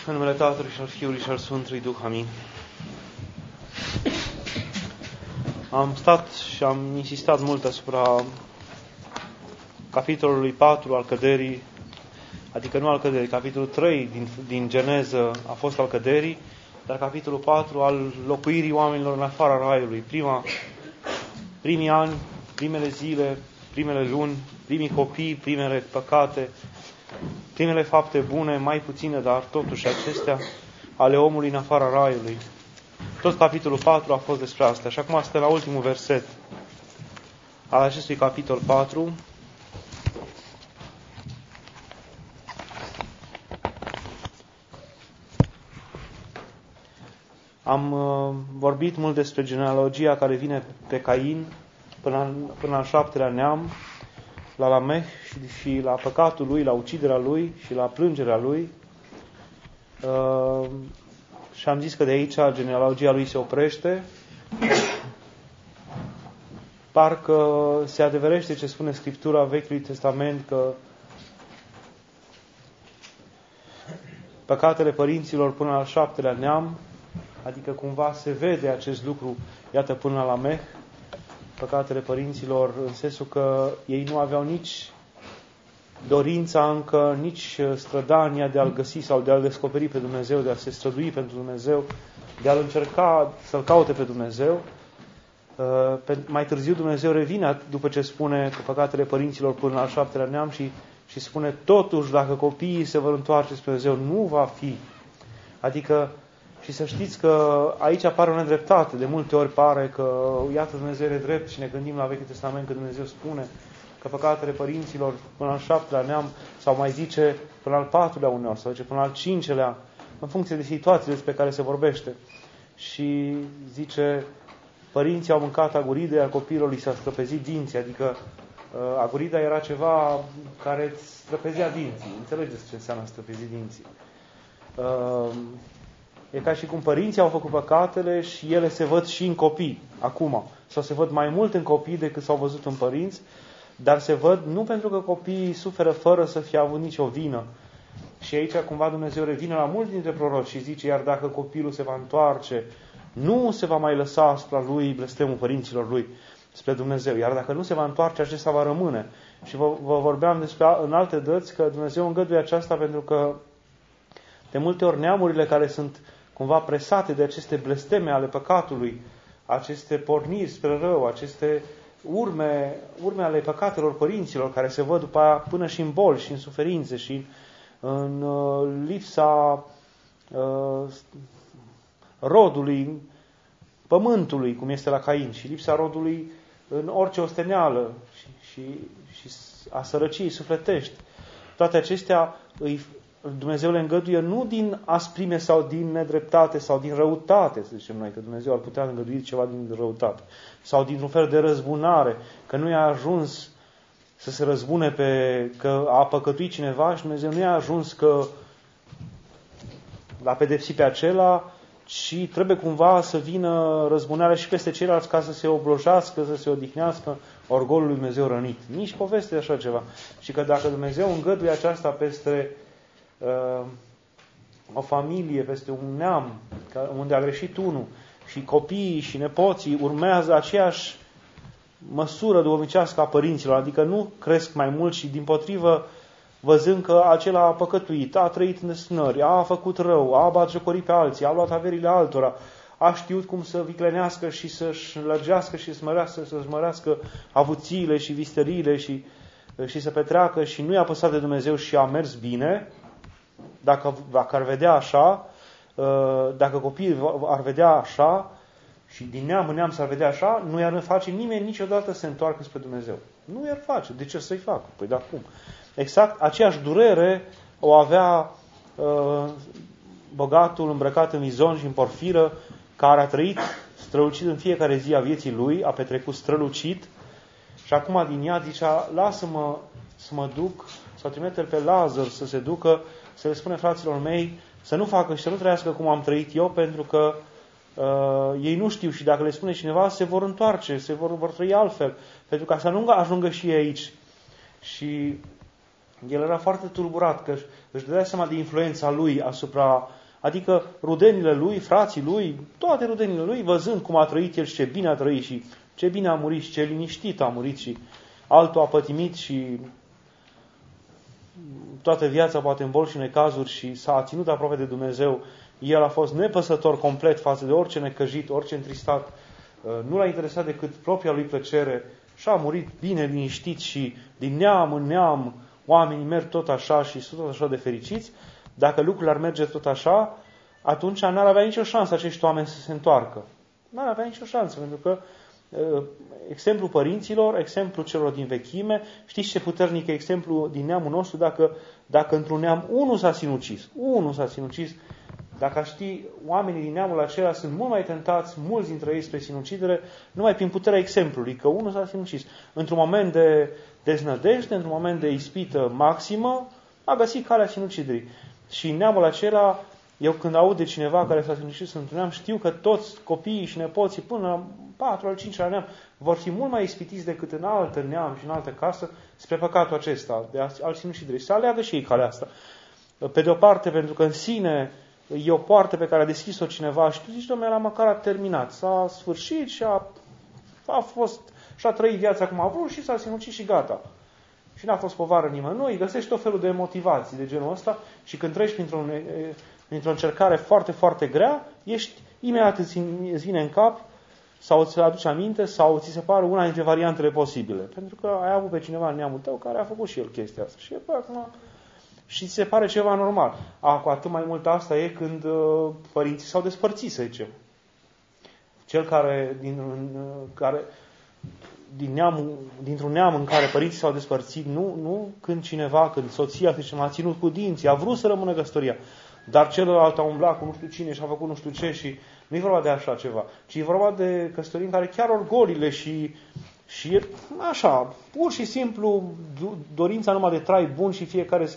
În numele Tatălui și al Fiului și al Sfântului Duh. Amin. Am stat și am insistat mult asupra capitolului 4 al căderii, adică nu al căderii, capitolul 3 din Geneză a fost al căderii, dar capitolul 4 al locuirii oamenilor în afara Raiului. Primii ani, primele zile, primele luni, primii copii, primele păcate, primele fapte bune, mai puține, dar totuși acestea, ale omului în afara Raiului. Tot capitolul 4 a fost despre asta. Și acum asta la ultimul verset al acestui capitol 4. Am vorbit mult despre genealogia care vine pe Cain până al 7-lea neam, la Lameh și la păcatul lui, la uciderea lui și la plângerea lui. Și am zis că de aici genealogia lui se oprește. Parcă se adeverește ce spune Scriptura Vechiului Testament, că păcatele părinților până al 7-lea neam, adică cumva se vede acest lucru, iată, până la Lameh, păcatele părinților, în sensul că ei nu aveau nici dorința încă, nici strădania de a-L găsi sau de a-L descoperi pe Dumnezeu, de a se strădui pentru Dumnezeu, de a-L încerca să-L caute pe Dumnezeu. Mai târziu Dumnezeu revine după ce spune că păcatele părinților până al 7-lea neam și spune, totuși, dacă copiii se vor întoarce spre Dumnezeu, nu va fi. Adică, și să știți că aici apare o nedreptate. De multe ori pare că, iată, Dumnezeu e drept și ne gândim la Vechiul Testament că Dumnezeu spune că păcatele părinților până al 7-lea neam, sau mai zice până al 4-lea uneori, sau zice până al 5-lea, în funcție de situațiile despre care se vorbește. Și zice, părinții au mâncat aguride, iar copiilor li s-a străpezit dinții. Adică agurida era ceva care îți străpezea dinții. Înțelegeți ce înseamnă străpezi dinții. E ca și cum părinții au făcut păcatele și ele se văd și în copii, acum. Sau se văd mai mult în copii decât s-au văzut în părinți, dar se văd nu pentru că copiii suferă fără să fie avut nicio vină. Și aici cumva Dumnezeu revine la mulți dintre proroci și zice, iar dacă copilul se va întoarce, nu se va mai lăsa asupra lui blestemul părinților lui spre Dumnezeu. Iar dacă nu se va întoarce, acesta va rămâne. Și vă vorbeam despre în alte dăți că Dumnezeu îngăduie aceasta pentru că de multe ori neamurile care sunt cumva presate de aceste blesteme ale păcatului, aceste porniri spre rău, aceste urme ale păcatelor părinților care se văd după aia până și în boli și în suferințe și în lipsa rodului pământului, cum este la Cain, și lipsa rodului în orice osteneală și a sărăciei sufletești. Toate acestea Dumnezeu le îngăduie nu din asprime sau din nedreptate sau din răutate, să zicem noi, că Dumnezeu ar putea îngădui ceva din răutate, sau dintr-un fel de răzbunare, că nu i-a ajuns să se răzbune că a păcătuit cineva și Dumnezeu nu i-a ajuns că l-a pedepsit pe acela, ci trebuie cumva să vină răzbunarea și peste ceilalți ca să se oblojească, să se odihnească orgolul lui Dumnezeu rănit. Nici poveste de așa ceva. Și că dacă Dumnezeu îngăduie aceasta peste o familie, peste un neam, unde a greșit unul, și copiii și nepoții urmează aceeași măsură duhovnicească a părinților, adică nu cresc mai mult și dimpotrivă, văzând că acela a păcătuit, a trăit în desnări, a făcut rău, a batjocorit pe alții, a luat averile altora, a știut cum să viclenească și să-și lărgească și să-și mărească avuțiile și visteriile și să petreacă și nu i-a păsat de Dumnezeu și a mers bine. Dacă ar vedea așa, dacă copiii ar vedea așa și din neam în neam s-ar vedea așa, nu i-ar face nimeni niciodată să se întoarcă spre Dumnezeu. Nu i-ar face. De ce să-i facă? Păi da, cum? Exact aceeași durere o avea bogatul îmbrăcat în izon și în porfiră, care a trăit strălucit în fiecare zi a vieții lui, a petrecut strălucit și acum din ea zicea, lasă-mă să mă duc, sau trimite-l pe Lazar să se ducă, să le spune fraților mei să nu facă și să nu trăiască cum am trăit eu, pentru că ei nu știu și dacă le spune cineva se vor întoarce, vor trăi altfel, pentru ca să nu ajungă și ei aici. Și el era foarte tulburat, că își dădea seama de influența lui asupra Adică rudenile lui, frații lui, toate rudenile lui, văzând cum a trăit el și ce bine a trăit și ce bine a murit și ce liniștit a murit și altul a pătimit și toată viața poate în boli și necazuri și s-a ținut aproape de Dumnezeu. El a fost nepăsător complet față de orice necăjit, orice întristat. Nu l-a interesat decât propria lui plăcere și a murit bine liniștit și din neam în neam oamenii merg tot așa și sunt tot așa de fericiți. Dacă lucrurile ar merge tot așa, atunci n-ar avea nicio șansă acești oameni să se întoarcă. N-ar avea nicio șansă, pentru că exemplul părinților, exemplul celor din vechime, știți ce puternic e exemplu din neamul nostru dacă într-un neam unul s-a sinucis, dacă știi, oamenii din neamul acela sunt mult mai tentați, mulți dintre ei spre sinucidere, numai prin puterea exemplului, că unul s-a sinucis. Într-un moment de deznădejde, într-un moment de ispită maximă, a găsit calea sinuciderii. Și în neamul acela, eu când aud de cineva care s-a sinucis într-un neam, știu că toți copiii și nepoții până la 4 al 5-lea neam vor fi mult mai ispitiți decât în altă neam și în altă casă spre păcatul acesta, al sinuciderii. Să aleagă și ei calea asta. Pe de o parte, pentru că în sine e o poartă pe care a deschis-o cineva și tu zici, dom'le, la măcar a terminat. S-a sfârșit și a trăit viața cum a vrut și s-a sinucis și gata. Și n-a fost povară nimănui, găsești tot felul de motivații de genul ăsta și când treci printr-o încercare foarte, foarte grea, imediat îți vine în cap sau îți aduce aminte sau ți se pare una dintre variantele posibile. Pentru că ai avut pe cineva în neamul tău care a făcut și el chestia asta. Și acum și ți se pare ceva normal. Cu atât mai mult asta e când părinții s-au despărțit, să zicem. Cel care dintr-un neam în care părinții s-au despărțit, nu când soția, să zicem, a ținut cu dinții, a vrut să rămână căsătoria, dar celălalt a umblat cu nu știu cine și a făcut nu știu ce și nu e vorba de așa ceva, ci e vorba de căsătorii în care chiar orgolile și așa, pur și simplu dorința numai de trai bun și fiecare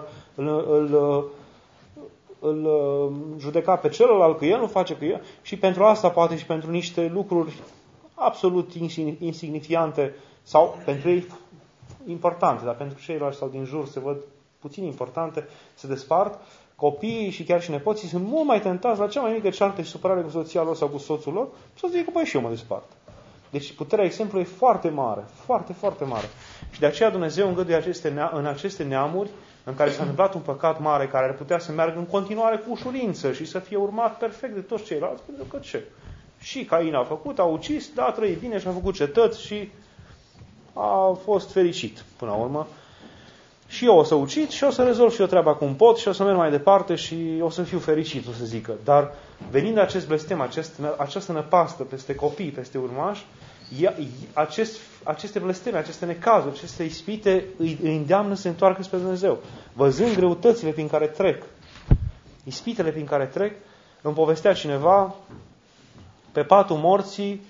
îl judeca pe celălalt că el nu face că el și pentru asta poate și pentru niște lucruri absolut insignifiante sau pentru ei importante, dar pentru ceilalți sau din jur se văd puțin importante, se despart. Copiii și chiar și nepoții sunt mult mai tentați la cea mai mică ceartă și supărare cu soția lor sau cu soțul lor să zică, păi și eu mă despart. Deci puterea exemplului e foarte mare, foarte, foarte mare. Și de aceea Dumnezeu îngăduie în aceste neamuri în care s-a întâmplat un păcat mare care ar putea să meargă în continuare cu ușurință și să fie urmat perfect de toți ceilalți, pentru că ce? Și Cain a făcut, a ucis, a trăit bine și a făcut cetăți și a fost fericit până la urmă. Și eu o să ucid și o să rezolv și eu treaba cum pot și o să merg mai departe și o să fiu fericit, o să zică. Dar venind acest blestem, această năpastă peste copii, peste urmași, aceste blesteme, aceste necazuri, aceste ispite îi îndeamnă să se întoarcă spre Dumnezeu. Văzând greutățile prin care trec, ispitele prin care trec, îmi povestea cineva, pe patul morții,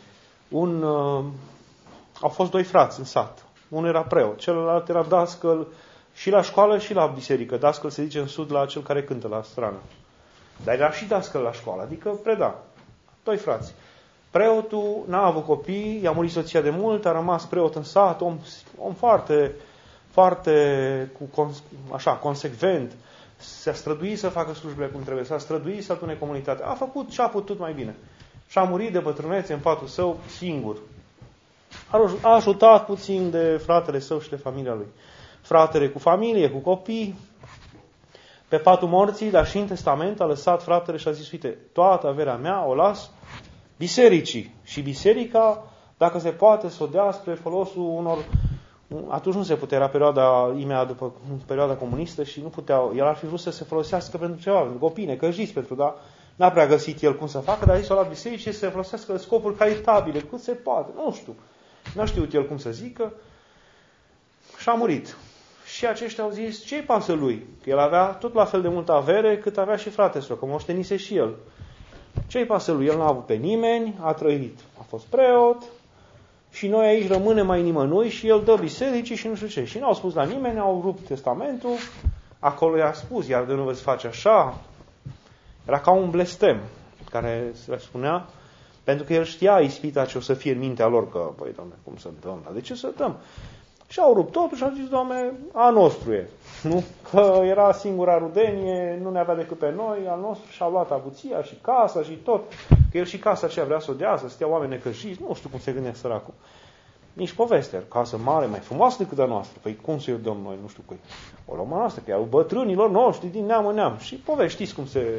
au fost 2 frați în sat. Unul era preot, celălalt era dascăl și la școală și la biserică. Dascăl se zice în sud la cel care cântă la strană. Dar era și dascăl la școală, adică preda. 2 frați. Preotul n-a avut copii, i-a murit soția de mult, a rămas preot în sat, om foarte, foarte consecvent. S-a străduit să facă slujbele cum trebuie, s-a străduit să adune comunitatea. A făcut ce a putut mai bine. Și a murit de bătrânețe în patul său singur. A ajutat puțin de fratele său și de familia lui. Fratele cu familie, cu copii. Pe patul morții, dar și în testament a lăsat fratele și a zis, uite, toată averea mea o las bisericii. Și biserica, dacă se poate, să o dea spre folosul unor... Atunci nu se putea, era perioada imediat după perioada comunistă și nu puteau. El ar fi vrut să se folosească pentru ceva, pentru copii, necăjiți, dar n-a prea găsit el cum să facă, dar a zis o la bisericii să se folosească scopuri caritabile, cât se poate. Nu știu. N-a știut el cum să zică și a murit. Și aceștia au zis, ce-i pasă lui? Că el avea tot la fel de multă avere cât avea și fratele său, că moștenise și el. Ce-i pasă lui? El n-a avut pe nimeni, a trăit, a fost preot și noi aici rămânem mai nimănui și el dă bisericii și nu știu ce. Și n-au spus la nimeni, au rupt testamentul, acolo i-a spus, iar de nu veți face așa. Era ca un blestem care se spunea, pentru că el știa ispita ce o să fie în mintea lor, că, băi, Doamne, cum să dăm? Dar de ce să dăm? Și au rupt totul și au zis, Doamne, a nostru e. Nu? Că era singura rudenie, nu ne avea decât pe noi, al nostru, și au luat avuția și casa și tot. Că el și casa aceea vrea să o dea, să stea oameni necăjiți, nu știu cum se gândea săracul. Nici povestea, casă mare, mai frumoasă decât a noastră. Păi cum să-i dăm noi, nu știu cui. O luăm a noastră, că au bătrânilor noștri din neam în neam. Și povești, știți cum se...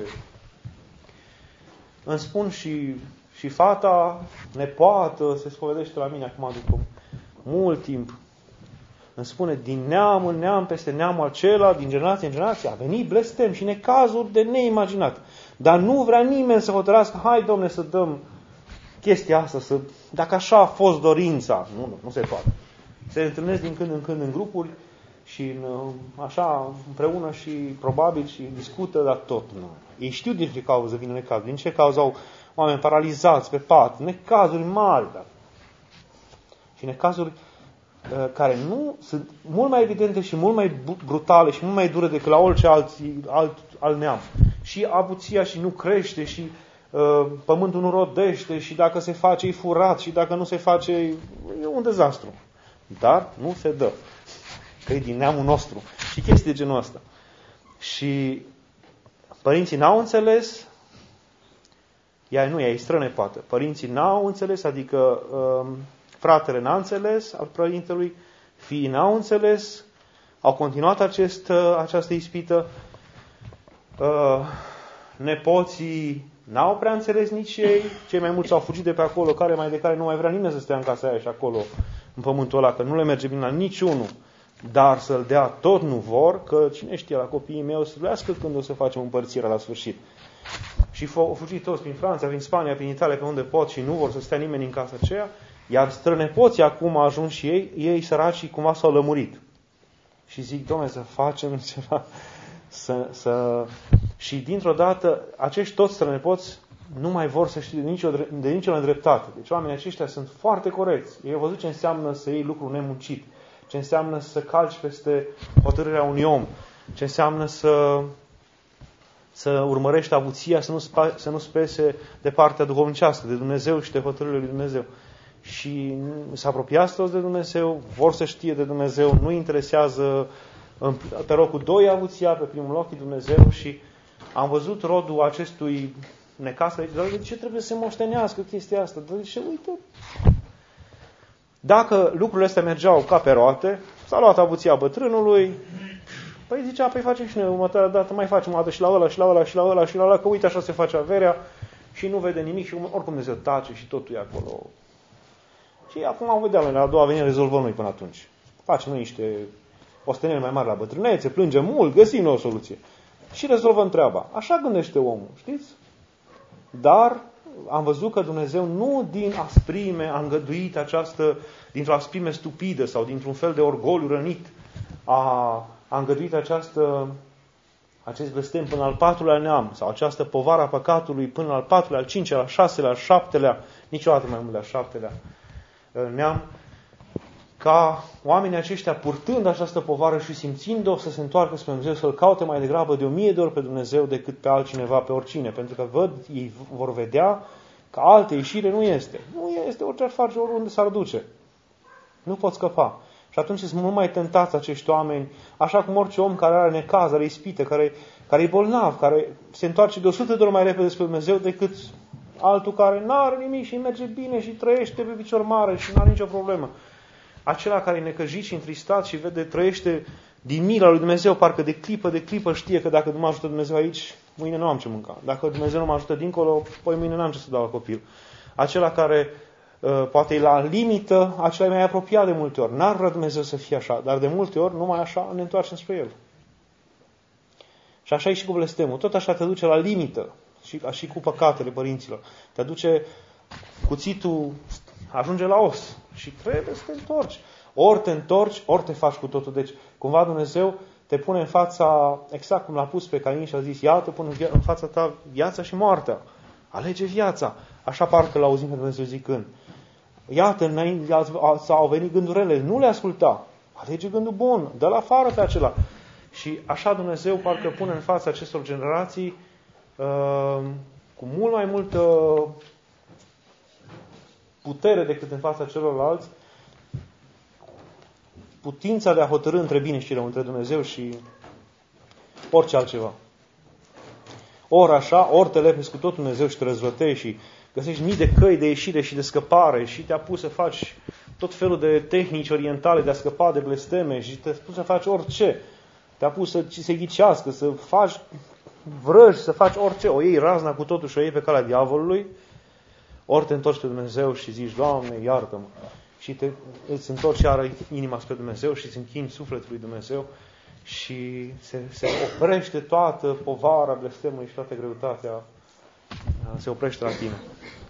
Îmi spun și fata, nepoată, se spovedește la mine acum după mult timp. Îmi spune, din neam în neam, peste neamul acela, din generație în generație, a venit blestem și necazuri de neimaginat. Dar nu vrea nimeni să hotărască, hai, Domne, să dăm chestia asta, dacă așa a fost dorința. Nu se poate. Se întâlnesc din când în când în grupuri și așa împreună și probabil și discută, dar tot nu. Ei știu din ce cauză vine necazul, din ce cauză au oameni paralizați pe pat, necazuri mari, dar. Și necazuri care nu sunt mult mai evidente și mult mai brutale și mult mai dure decât la orice alt neam. Și avuția și nu crește și pământul nu rodește și dacă se face e furat și dacă nu se face e un dezastru. Dar nu se dă. Că e din neamul nostru. Și chestii de genul ăsta. Și părinții n-au înțeles, ea e strănepoată. Părinții n-au înțeles, adică fratele n-a înțeles al părintelui, fiii n-au înțeles, au continuat această ispită, nepoții n-au prea înțeles nici ei, cei mai mulți au fugit de pe acolo, care nu mai vrea nimeni să stea în casa aia și acolo, în pământul ăla, că nu le merge bine la niciunul, dar să-l dea tot nu vor, că cine știe la copiii mei o să lească când o să facem împărțirea la sfârșit. Și au fugit toți prin Franța, prin Spania, prin Italia, pe unde pot și nu vor să stea nimeni în casa aceea, iar strănepoții acum au ajuns și ei săracii cumva s-au lămurit. Și zic, Doamne, să facem ceva, Și dintr-o dată, acești toți strănepoți nu mai vor să știe de nicio nedreptate. Deci oamenii aceștia sunt foarte corecți. Ei au văzut ce înseamnă să iei lucru nemuncit, ce înseamnă să calci peste hotărârea unui om, ce înseamnă să urmărești avuția, să nu spese de partea duhovnicească, de Dumnezeu și de hotărârile lui Dumnezeu. Și se apropiați toți de Dumnezeu, vor să știe de Dumnezeu, nu interesează pe locul 2 avuția, pe primul loc e Dumnezeu. Și am văzut rodul acestui necaz, dar de ce trebuie să se moștenească chestia asta? Dar de ce, uite, dacă lucrurile astea mergeau ca pe roate, s-a luat avuția bătrânului, păi zicea, păi facem și noi următoarea dată, mai facem o dată și la ăla, și la ăla, și la ăla, și la ăla, că uite așa se face averea și nu vede nimic și oricum Dumnezeu tace și totul e acolo. Și acum am vedea, la a doua venire rezolvăm noi până atunci. Facem noi niște osteniri mai mari la bătrânețe, plângem mult, găsim noi o soluție. Și rezolvăm treaba. Așa gândește omul, știți? Dar am văzut că Dumnezeu nu din asprime a îngăduit dintr-o asprime stupidă sau dintr-un fel de orgoliu rănit, a îngăduit acest blestem până al 4-lea neam, sau această povară a păcatului până al 4-lea, al 5-lea, al 6-lea, al 7-lea, niciodată mai mult de al 7-lea neam, ca oamenii aceștia, purtând această povară și simțind-o, să se întoarcă spre Dumnezeu, să-L caute mai degrabă de 1000 de ori pe Dumnezeu decât pe altcineva, pe oricine. Pentru că ei vor vedea că altă ieșire nu este. Nu este, orice ar face, oriunde s-ar duce. Nu pot scăpa. Și atunci sunt mult mai tentați acești oameni, așa cum orice om care are necaz, are ispite, care e bolnav, care se întoarce de 100 de ori mai repede spre Dumnezeu decât altul care nu are nimic și merge bine și trăiește pe picior mare și nu are nicio problemă. Acela care e necăjit și întristat și trăiește din mila lui Dumnezeu, parcă de clipă știe că dacă nu mă ajută Dumnezeu aici, mâine nu am ce mânca. Dacă Dumnezeu nu mă ajută dincolo, păi mâine n-am ce să dau la copil. Acela care poate e la limită, acela e mai apropiat de multe ori. N-ar vrea Dumnezeu să fie așa, dar de multe ori, numai așa, ne întoarcem spre El. Și așa e și cu blestemul. Tot așa te duce la limită, și cu păcatele părinților. Te duce cuțitul, ajunge la os și trebuie să te întorci. Ori te întorci, ori te faci cu totul. Deci, cumva Dumnezeu te pune în fața, exact cum l-a pus pe Cain și a zis, ia te pun în fața ta viața și moartea. Alege viața. Așa parcă l-auzim pe Dumnezeu zicând. Iată, au venit gândurile, nu le asculta. Alege gândul bun, dă-l afară pe acela. Și așa Dumnezeu parcă pune în fața acestor generații cu mult mai multă putere decât în fața celorlalți, putința de a hotărî între bine și rău, între Dumnezeu și orice altceva. Ori așa, ori te lepezi cu tot Dumnezeu și te răzvătești și găsești mii de căi de ieșire și de scăpare și te apuci să faci tot felul de tehnici orientale de a scăpa de blesteme și te apuci să faci orice. Te apuci să se ghicească, să faci vrăji, să faci orice. O iei razna cu totul și o iei pe calea diavolului, ori te întorci pe Dumnezeu și zici, Doamne, iartă-mă. Și îți întorci iară inima spre Dumnezeu și îți închini sufletul lui Dumnezeu și se oprește toată povara blestemului și toată greutatea se oprește la tine.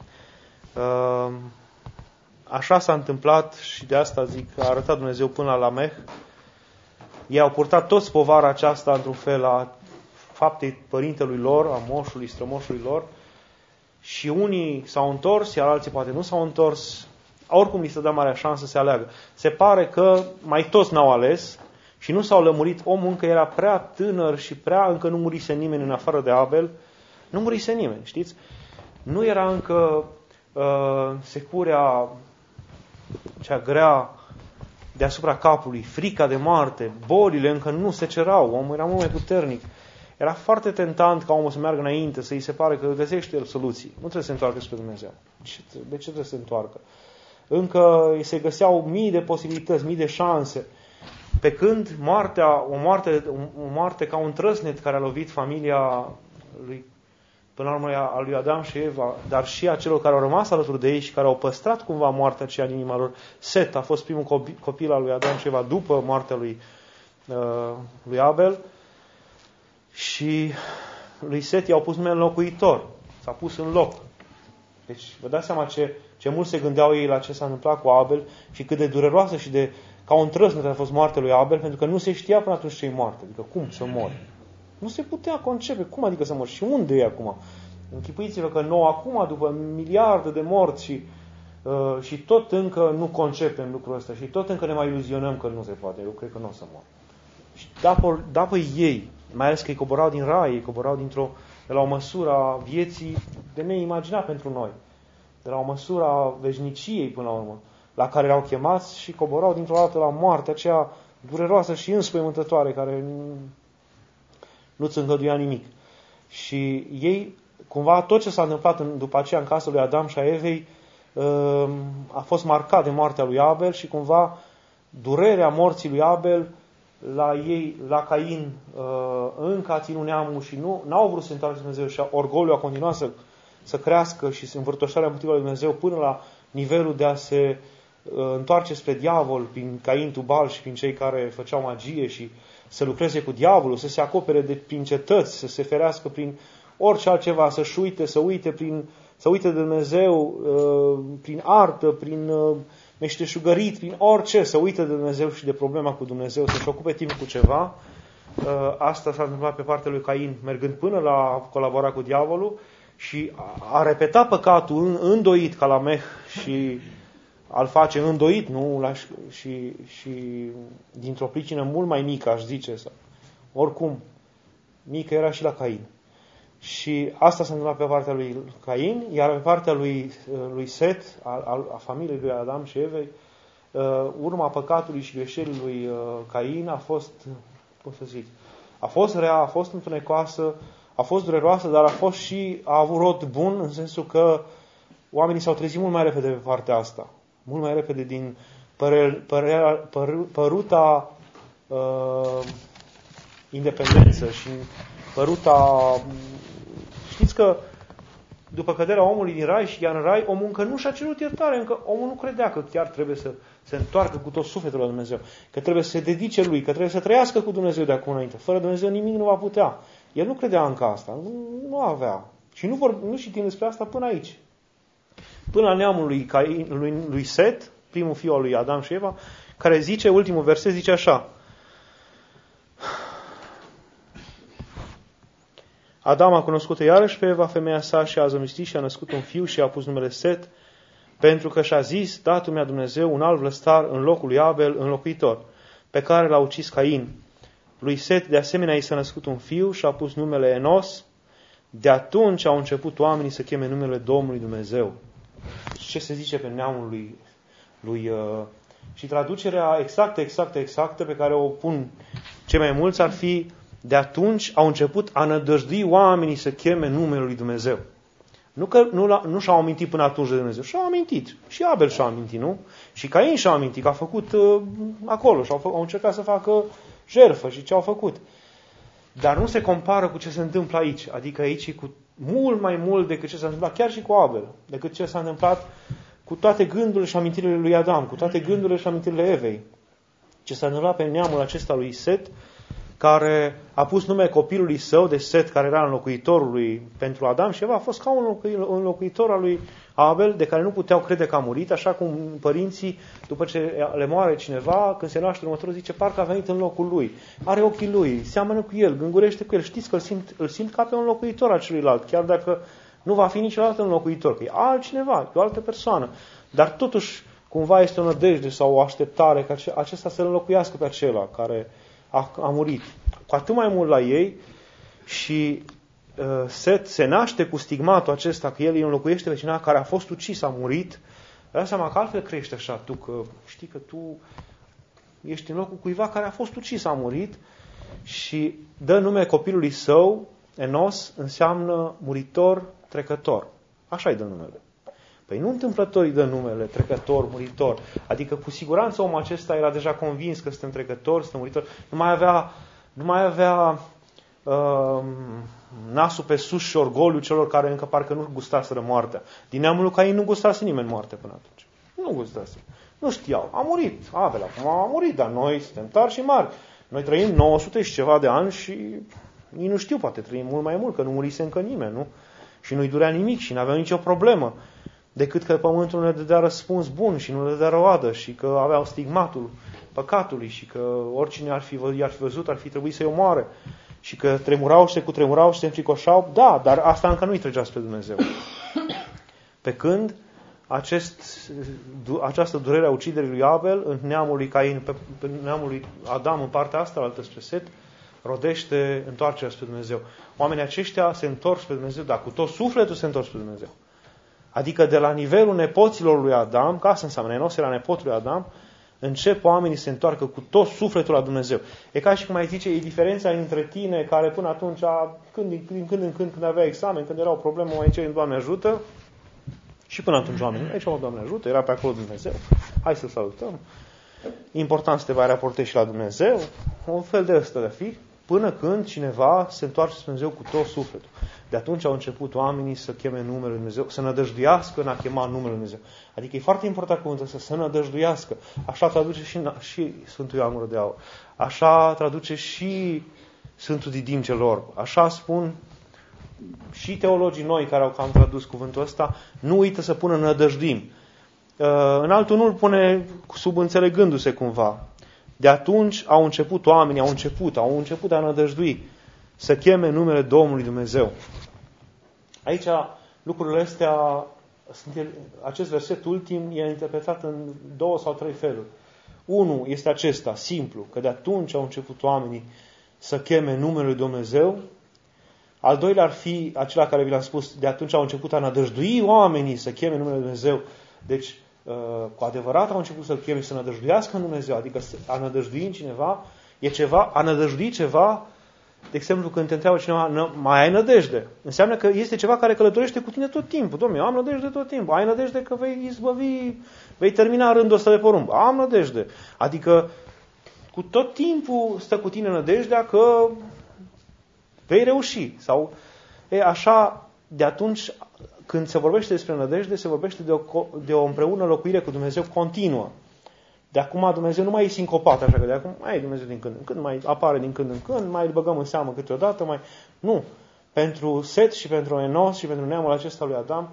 Așa s-a întâmplat și de asta zic că a arătat Dumnezeu până la Lameh. Ei au purtat toți povara aceasta într-un fel a faptei părintelui lor, a moșului, strămoșului lor și unii s-au întors, iar alții poate nu s-au întors. Oricum li se dă marea șansă să se aleagă. Se pare că mai toți n-au ales și nu s-au lămurit. Omul încă era prea tânăr și încă nu murise nimeni în afară de Abel. Nu murise nimeni, știți? Nu era încă securea cea grea deasupra capului, frica de moarte, bolile încă nu se cerau, omul era mult mai puternic. Era foarte tentant ca omul să meargă înainte, să îi se pare că găsește el soluții. Nu trebuie să se întoarcă spre Dumnezeu. De ce trebuie să se întoarcă? Încă îi se găseau mii de posibilități, mii de șanse. Pe când o moarte ca un trăsnet care a lovit familia lui, până la urmă a lui Adam și Eva, dar și a celor care au rămas alături de ei și care au păstrat cumva moartea aceea în inima lor. Set a fost primul copil al lui Adam și Eva după moartea lui Abel și lui Set i-au pus numele înlocuitor. S-a pus în loc. Deci vă dați seama ce mult se gândeau ei la ce s-a întâmplat cu Abel și cât de dureroasă și ca un trăsnet a fost moartea lui Abel, pentru că nu se știa până atunci ce e moarte. Adică cum să mori? Nu se putea concepe. Cum adică să mori? Și unde e acum? Închipuiți-vă că nouă acum, după miliarde de morți și tot încă nu concepem lucrul ăsta și tot încă ne mai iluzionăm că nu se poate. Eu cred că nu o să mor. Și dapă ei, mai ales că îi coborau din rai, îi coborau de la o măsură a vieții de neimaginat pentru noi. De la o măsură a veșniciei până la urmă, la care erau chemați și coborau dintr-o dată la moarte aceea dureroasă și înspăimântătoare care nu-ți îngăduia nimic. Și ei, cumva, tot ce s-a întâmplat după aceea în casa lui Adam și a Evei a fost marcat de moartea lui Abel și cumva durerea morții lui Abel la Cain încă a ținut neamul și n-au vrut să se întoarcă Dumnezeu și orgoliul a continuat să crească și învârtoșarea împotriva lui Dumnezeu până la nivelul de a se întoarce spre diavol prin Cain, Tubal și prin cei care făceau magie și să lucreze cu diavolul, să se acopere prin cetăți, să se ferească prin orice altceva, să uite de Dumnezeu prin artă, prin meșteșugărit, prin orice, să uite de Dumnezeu și de problema cu Dumnezeu, să-și ocupe timp cu ceva. Asta s-a întâmplat pe partea lui Cain, mergând până la a colabora cu diavolul și a repetat păcatul îndoit ca Lameh și al face îndoit, nu? Și dintr-o pricină mult mai mică, aș zice. Oricum, mică era și la Cain. Și asta s-a întâmplat pe partea lui Cain, iar pe partea lui Set, a familiei lui Adam și Evei, urma păcatului și greșelii lui Cain a fost, cum să zic, a fost rea, a fost întunecoasă, a fost dureroasă, dar a avut rod bun, în sensul că oamenii s-au trezit mult mai repede pe partea asta. Mult mai repede din păruta independență și păruta... Știți că după căderea omului din rai și iar în rai, omul încă nu și-a cerut iertare, încă omul nu credea că chiar trebuie să se întoarcă cu tot sufletul la Dumnezeu, că trebuie să se dedice lui, că trebuie să trăiască cu Dumnezeu de acum înainte. Fără Dumnezeu nimic nu va putea. El nu credea încă asta, nu avea. Și nu știm despre asta până aici. Până la neamul lui Set, primul fiu al lui Adam și Eva, care zice, ultimul verset zice așa: Adam a cunoscut-o iarăși pe Eva, femeia sa, și a zămislit și a născut un fiu și a pus numele Set, pentru că și-a zis, dat mi-a Dumnezeu un alt vlăstar în locul lui Abel, înlocuitor, pe care l-a ucis Cain. Lui Set, de asemenea, i s-a născut un fiu și a pus numele Enos. De atunci au început oamenii să cheme numele Domnului Dumnezeu. Ce se zice pe neamul Și traducerea exactă pe care o pun cei mai mulți ar fi: de atunci au început a nădăjdui oamenii să cheme numele lui Dumnezeu. Nu că nu și-au amintit până atunci de Dumnezeu. Și-au amintit. Și Abel și-a amintit, nu? Și Cain și-a amintit că a făcut acolo și au încercat să facă jertfă și ce au făcut. Dar nu se compară cu ce se întâmplă aici. Adică aici e cu mult mai mult decât ce s-a întâmplat, chiar și cu Abel, decât ce s-a întâmplat cu toate gândurile și amintirile lui Adam, cu toate gândurile și amintirile Evei. Ce s-a întâmplat pe neamul acesta lui Set, care a pus numele copilului său de Set, care era înlocuitorul lui pentru Adam, și Eva a fost ca un înlocuitor al lui Abel, de care nu puteau crede că a murit, așa cum părinții, după ce le moare cineva, când se naște următorul, zice, parcă a venit în locul lui, are ochii lui, seamănă cu el, gângurește cu el, știți că îl simt ca pe un locuitor al celuilalt, chiar dacă nu va fi niciodată înlocuitor, că e altcineva, e o altă persoană, dar totuși cumva este o nădejde sau o așteptare ca acesta să-l înlocuiască pe acela care a murit. Cu atât mai mult la ei și Set se naște cu stigmatul acesta că el îi înlocuiește pe cineva care a fost ucis, a murit. Dă seama că altfel crești așa tu, că știi că tu ești în locul cuiva care a fost ucis, a murit, și dă nume copilului său, Enos, înseamnă muritor, trecător. Așa îi dă numele. Păi nu întâmplător îi dă numele, trecător, muritor. Adică cu siguranță omul acesta era deja convins că suntem trecători, suntem muritori. Nu mai avea nasul pe sus și orgoliu celor care încă parcă nu gustaseră moartea. Din neamul lui Cain nu gustase nimeni moarte până atunci. Nu gustase. Nu știau. A murit. Abel acum a murit, dar noi suntem tari și mari. Noi trăim 900 și ceva de ani și ei nu știu, poate trăim mult mai mult, că nu murise încă nimeni, nu? Și nu-i durea nimic și nu aveau nicio problemă, decât că pământul ne dădea răspuns bun și nu le dădea roadă și că aveau stigmatul păcatului și că oricine i-ar fi văzut ar fi trebuit să-i omoare și că tremurau și se cutremurau și se înfricoșau. Da, dar asta încă nu-i trăgea spre Dumnezeu. Pe când această durere a uciderii lui Abel în neamul lui Cain, pe neamul lui Adam în partea asta, altă spre Set, rodește întoarcerea spre Dumnezeu. Oamenii aceștia se întorc spre Dumnezeu, dar cu tot sufletul se întorc spre Dumnezeu. Adică de la nivelul nepoților lui Adam, ca să înseamnă, Enos era nepotul lui Adam, încep oamenii să se întoarcă cu tot sufletul la Dumnezeu. E ca și cum ai zice, e diferența între tine, care până atunci, din când în când avea examen, când era o problemă, mai ceri, Doamne ajută, și până atunci oamenii, aici, Doamne ajută, era pe acolo Dumnezeu, hai să-L salutăm. Important să te mai raportezi și la Dumnezeu, un fel de ăsta de fi, până când cineva se întoarce spre Dumnezeu cu tot sufletul. De atunci au început oamenii să cheme numele Lui Dumnezeu, să nădăjduiască în a chema numele Lui Dumnezeu. Adică e foarte important cuvântul ăsta, să nădăjduiască. Așa traduce și Sfântul Ioan Gură de Aur. Așa traduce și Sfântul Didim cel Orb. Așa spun și teologii noi care au cam tradus cuvântul ăsta, nu uită să pună nădăjduim. În altul nu îl pune subînțelegându-se cumva. De atunci au început oamenii, au început a nădăjdui să cheme numele Domnului Dumnezeu. Aici lucrurile astea, acest verset ultim e interpretat în 2 sau 3 feluri. Unul este acesta, simplu, că de atunci au început oamenii să cheme numele lui Dumnezeu. Al doilea ar fi acela care vi l-am spus, de atunci au început a nădăjdui oamenii să cheme numele lui Dumnezeu. Deci, cu adevărat au început să-L cheme, să nădăjduiască în Dumnezeu, adică a nădăjdui în cineva, e ceva, a nădăjdui ceva. De exemplu, când te întreabă cineva, mai ai nădejde? Înseamnă că este ceva care călătorește cu tine tot timpul. Dom'le, eu am nădejde tot timpul. Ai nădejde că vei izbăvi, vei termina rândul ăsta de porumb. Am nădejde. Adică, cu tot timpul stă cu tine nădejdea că vei reuși. Sau, așa, de atunci, când se vorbește despre nădejde, se vorbește de o împreună locuire cu Dumnezeu continuă. De acum Dumnezeu nu mai e sincopat, așa că de acum mai e Dumnezeu din când în când, mai apare din când în când, mai îl băgăm în seamă câteodată, mai... Nu. Pentru Set și pentru Enos și pentru neamul acesta lui Adam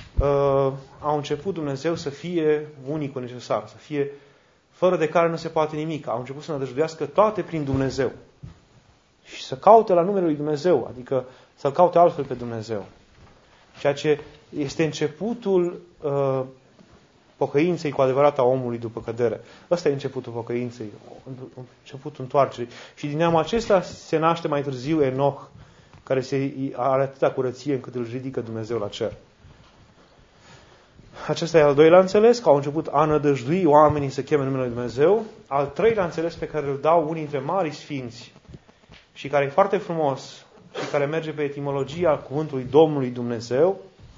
au început Dumnezeu să fie unicul necesar, să fie fără de care nu se poate nimic. Au început să nădăjduiască toate prin Dumnezeu. Și să caute la numele lui Dumnezeu, adică să-L caute altfel pe Dumnezeu. Ceea ce este începutul pocăinței cu adevărat a omului după cădere. Ăsta e începutul pocăinței, începutul întoarcerii. Și din neamul acesta se naște mai târziu Enoch, care are atâta curăție încât îl ridică Dumnezeu la cer. Acesta e al doilea înțeles, că au început a nădăjdui oamenii să cheme numele Lui Dumnezeu. Al treilea înțeles pe care îl dau unii dintre marii sfinți și care e foarte frumos și care merge pe etimologia cuvântului Domnului Dumnezeu.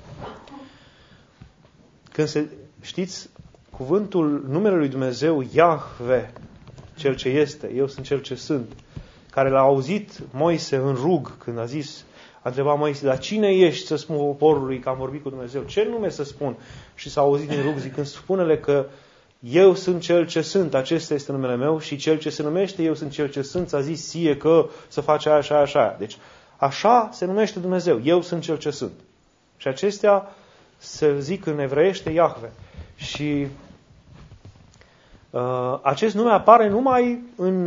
Când știți, cuvântul numele Lui Dumnezeu, Iahve, Cel ce este, eu sunt Cel ce sunt, care l-a auzit Moise în rug când a întrebat Moise, dar cine ești să spun poporului că am vorbit cu Dumnezeu? Ce nume să spun? Și s-a auzit din rug zicând, spune-le că eu sunt Cel ce sunt, acesta este numele meu și Cel ce se numește eu sunt Cel ce sunt, ți-a zis ție că să faci aia și aia și aia. Deci așa se numește Dumnezeu, eu sunt Cel ce sunt. Și acestea se zic în evreiește Iahve. Și acest nume apare numai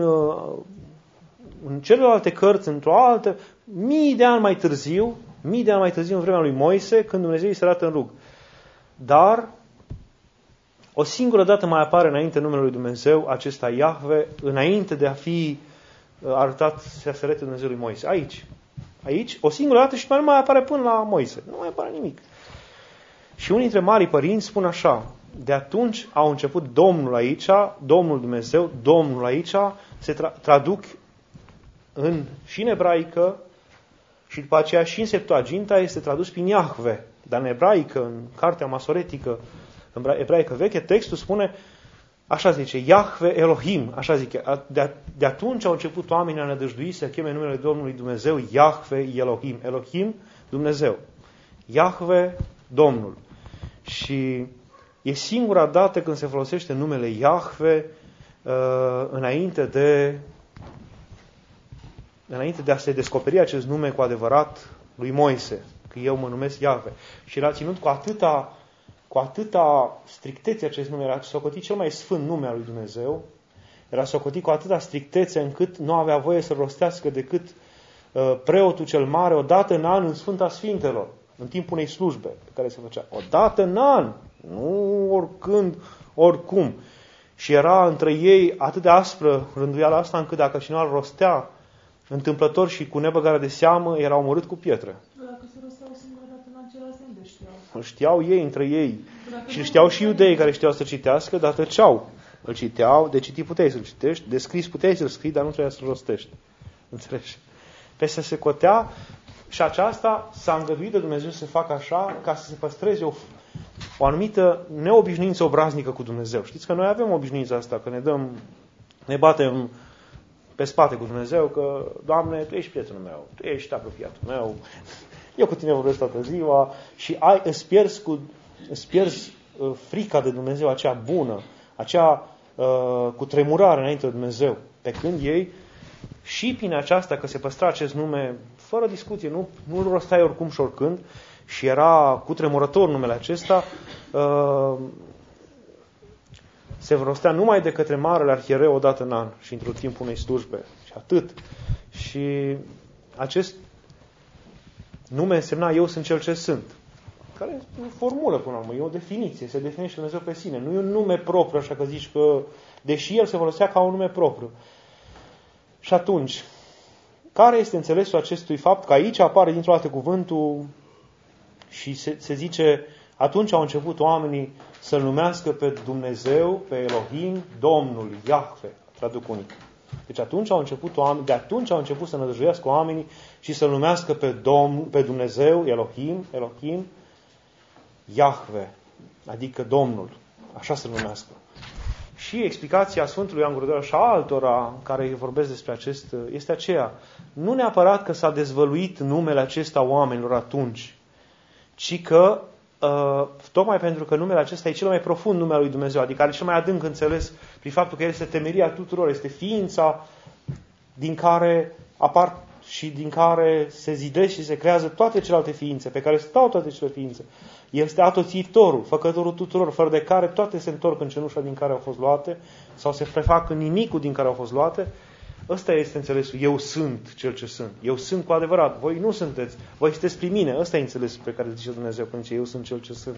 în celelalte cărți, într-o altă, mii de ani mai târziu, în vremea lui Moise, când Dumnezeu îi se arată în rug. Dar o singură dată mai apare înainte numele lui Dumnezeu, acesta Iahve, înainte de a fi arătat să se arate Dumnezeu lui Moise. Aici, o singură dată și mai apare până la Moise. Nu mai apare nimic. Și unii dintre marii părinți spun așa, de atunci au început Domnul aici, Domnul Dumnezeu, Domnul aici, se traduc și în ebraică și după aceea și în Septuaginta este tradus prin Iahve. Dar în ebraică, în cartea masoretică, în ebraică veche, textul spune, așa zice, Iahve Elohim, așa zice. De atunci au început oamenii a nădăjdui să cheme numele Domnului Dumnezeu Iahve Elohim. Elohim, Dumnezeu. Iahve, Domnul. Și e singura dată când se folosește numele Iahve înainte de a se descoperi acest nume cu adevărat lui Moise, că eu mă numesc Iahve. Și era ținut cu atâta strictețe acest nume, era socotit cel mai sfânt nume al lui Dumnezeu, era socotit cu atâta strictețe încât nu avea voie să rostească decât preotul cel mare o dată în an în Sfânta Sfintelor, în timpul unei slujbe pe care se făcea. O dată în an, nu oricând, oricum. Și era între ei atât de aspră rânduiala asta încât dacă cineva îl rostea întâmplător și cu nebăgare de seamă, era omorât cu pietre. Dacă se rostea o singură dată în același timp, știau. Îl știau ei între ei. Și îl știau și iudeii care știau să citească, dar tăceau. Îl citeau, de citit puteai să-l citești, de scris puteai să-l scrii, dar nu trebuia să-l rostești. Înțelegi? Peste se cotea și aceasta s-a îngăduit de Dumnezeu să facă așa ca să se păstreze o anumită neobișnuință obraznică cu Dumnezeu. Știți că noi avem obișnuința asta, că ne batem pe spate cu Dumnezeu, că, Doamne, Tu ești prietenul meu, Tu ești apropiatul meu, eu cu Tine vorbesc toată ziua și îți pierzi frica de Dumnezeu, aceea bună, aceea cu tremurare înainte de Dumnezeu. Pe când ei, și prin aceasta, că se păstra acest nume, fără discuție, nu-l rostai oricum și oricând, și era cu tremurător numele acesta, se rostea numai de către Marele Arhiereu o dată în an și într-un timp unei slujbe. Și atât. Și acest nume însemna eu sunt Cel ce sunt. Care e o formulă până la urmă, e o definiție, se definește Dumnezeu pe sine. Nu e un nume propriu, așa că zici că, deși el se folosea ca un nume propriu. Și atunci, care este înțelesul acestui fapt? Că aici apare dintr-o dată cuvântul și se zice, atunci au început oamenii să-L numească pe Dumnezeu, pe Elohim, Domnul, Iahve, traduc unii. Deci de atunci au început să nădăjduiască oamenii și să-L numească pe Dumnezeu, Elohim, Iahve, adică Domnul. Așa să-L numească. Și explicația Sfântului Ioan Gură de Aur și a altora care vorbesc despre acest este aceea. Nu neapărat că s-a dezvăluit numele acesta oamenilor atunci, ci că tocmai pentru că numele acesta e cel mai profund nume al lui Dumnezeu, adică are cel mai adânc înțeles prin faptul că el este temeria tuturor, este ființa din care apar și din care se zidesc și se creează toate celelalte ființe, pe care stau toate celelalte ființe. Este atoțitorul, făcătorul tuturor, fără de care toate se întorc în cenușa din care au fost luate sau se prefac în nimicul din care au fost luate. Ăsta este înțelesul. Eu sunt Cel ce sunt. Eu sunt cu adevărat. Voi nu sunteți. Voi sunteți prin mine. Ăsta e înțelesul pe care zice Dumnezeu când zice eu sunt Cel ce sunt.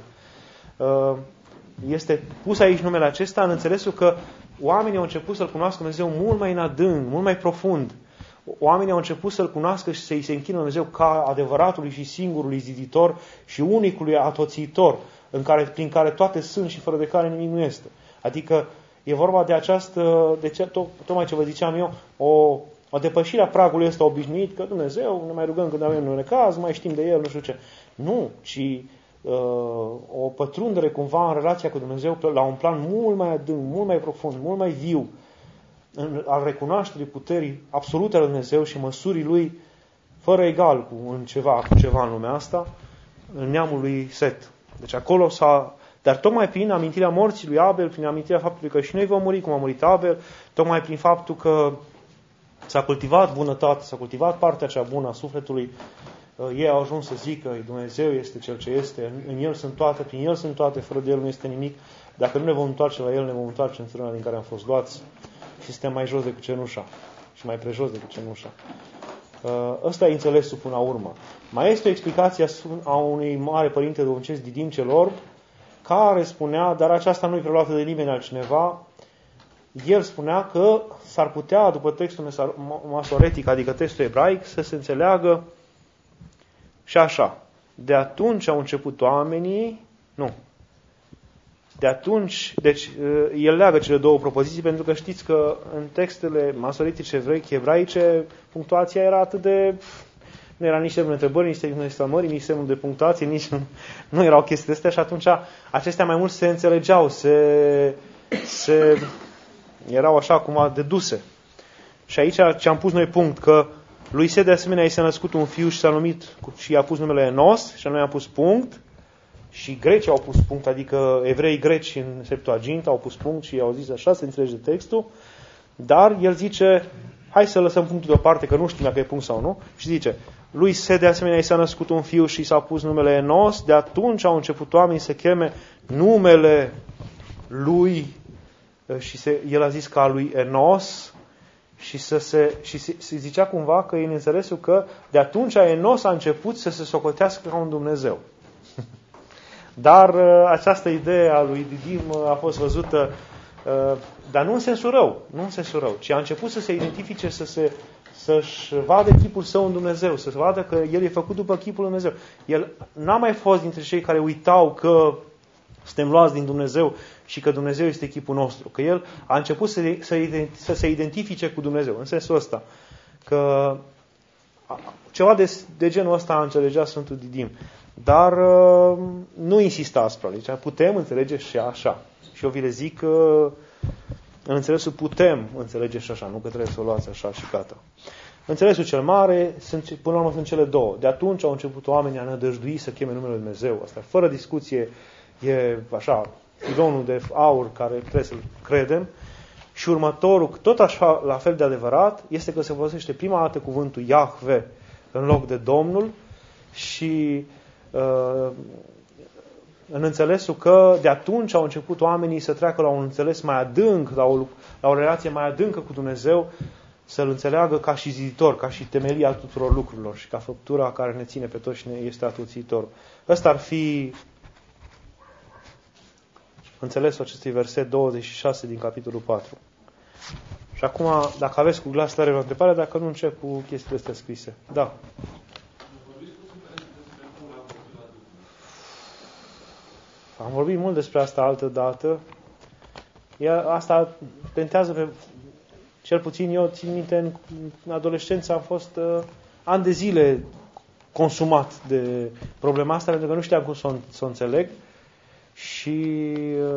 Este pus aici numele acesta în înțelesul că oamenii au început să-L cunoască Dumnezeu mult mai în adânc, mult mai profund. Oamenii au început să-L cunoască și să-i se închină Dumnezeu ca adevăratului și singurului ziditor și unicului atoțitor. prin care toate sunt și fără de care nimic nu este. Adică e vorba de tocmai ce vă ziceam eu, o depășire a pragului ăsta obișnuit, că Dumnezeu, ne mai rugăm când avem un necaz, mai știm de El, nu știu ce. Nu, ci o pătrundere cumva în relația cu Dumnezeu la un plan mult mai adânc, mult mai profund, mult mai viu, al recunoașterii puterii absolute a lui Dumnezeu și măsurii Lui fără egal cu ceva în lumea asta, în neamul lui Set. Deci acolo dar tocmai prin amintirea morții lui Abel, prin amintirea faptului că și noi vom muri cum a murit Abel, tocmai prin faptul că s-a cultivat bunătate, s-a cultivat partea cea bună a sufletului, ei au ajuns să zică, Dumnezeu este Cel ce este, în El sunt toate, prin El sunt toate, fără de El nu este nimic. Dacă nu ne vom întoarce la El, ne vom întoarce în țărâna din care am fost luați și suntem mai jos decât cenușa și mai prejos decât cenușa. Ăsta e înțelesul până la urmă. Mai este o explicație a unui mare părinte duhovnicesc, Didim cel Orb, care spunea, dar aceasta nu-i preluată de nimeni altcineva, el spunea că s-ar putea, după textul masoretic, adică textul ebraic, să se înțeleagă și așa. De atunci au început oamenii, deci el leagă cele două propoziții, pentru că știți că în textele masoretice ebraice, punctuația era atât de... Nu era nici semnul de întrebări, nici semnul de exclamări, nici semnul de punctuație, nici nu erau chestiile astea și atunci acestea mai mult se înțelegeau, erau așa cum deduse. Și aici ce am pus noi punct, că lui Set de asemenea i s-a născut un fiu și s-a numit și i-a pus numele Enos și noi am pus punct și grecii au pus punct, adică evrei greci în Septuaginta au pus punct și i-au zis așa, se înțelege textul, dar el zice, hai să lăsăm punctul deoparte, că nu știm dacă e punct sau nu, și zice, lui Set de asemenea i s-a născut un fiu și s-a pus numele Enos, de atunci au început oamenii să cheme numele lui și el a zis ca lui Enos și se zicea cumva că e în înțelesul că de atunci Enos a început să se socotească ca un Dumnezeu. Dar această idee a lui Didim a fost văzută, dar nu în sensul rău, ci a început să se identifice, să-și vadă chipul său în Dumnezeu, să vadă că el e făcut după chipul lui Dumnezeu. El n-a mai fost dintre cei care uitau că suntem luați din Dumnezeu și că Dumnezeu este chipul nostru. Că el a început să se identifice cu Dumnezeu, în sensul ăsta. Că ceva de genul ăsta înțelegea Sfântul Didim. Dar nu insista asupra lui. Putem înțelege și așa. Și eu vi le zic că în înțelesul putem înțelege și așa, nu că trebuie să o luați așa și gata. Înțelesul cel mare, până la urmă sunt cele două. De atunci au început oamenii a nădăjdui să cheme numele Lui Dumnezeu. Asta, fără discuție, e așa, filonul de aur care trebuie să-l credem. Și următorul, tot așa, la fel de adevărat, este că se folosește prima dată cuvântul Iahve în loc de Domnul și în înțelesul că de atunci au început oamenii să treacă la un înțeles mai adânc, la o relație mai adâncă cu Dumnezeu, să-L înțeleagă ca și ziditor, ca și temelia tuturor lucrurilor și ca făptura care ne ține pe toți și ne este atuțitor. Ăsta ar fi înțelesul acestui verset 26 din capitolul 4. Și acum, dacă aveți cu glas tare o întrebare, dacă nu încep cu chestiile astea scrise. Da. Am vorbit mult despre asta altă dată. Asta tentează pe... Cel puțin eu țin minte, în adolescență am fost ani de zile consumat de problema asta, pentru că nu știam cum să o înțeleg. Și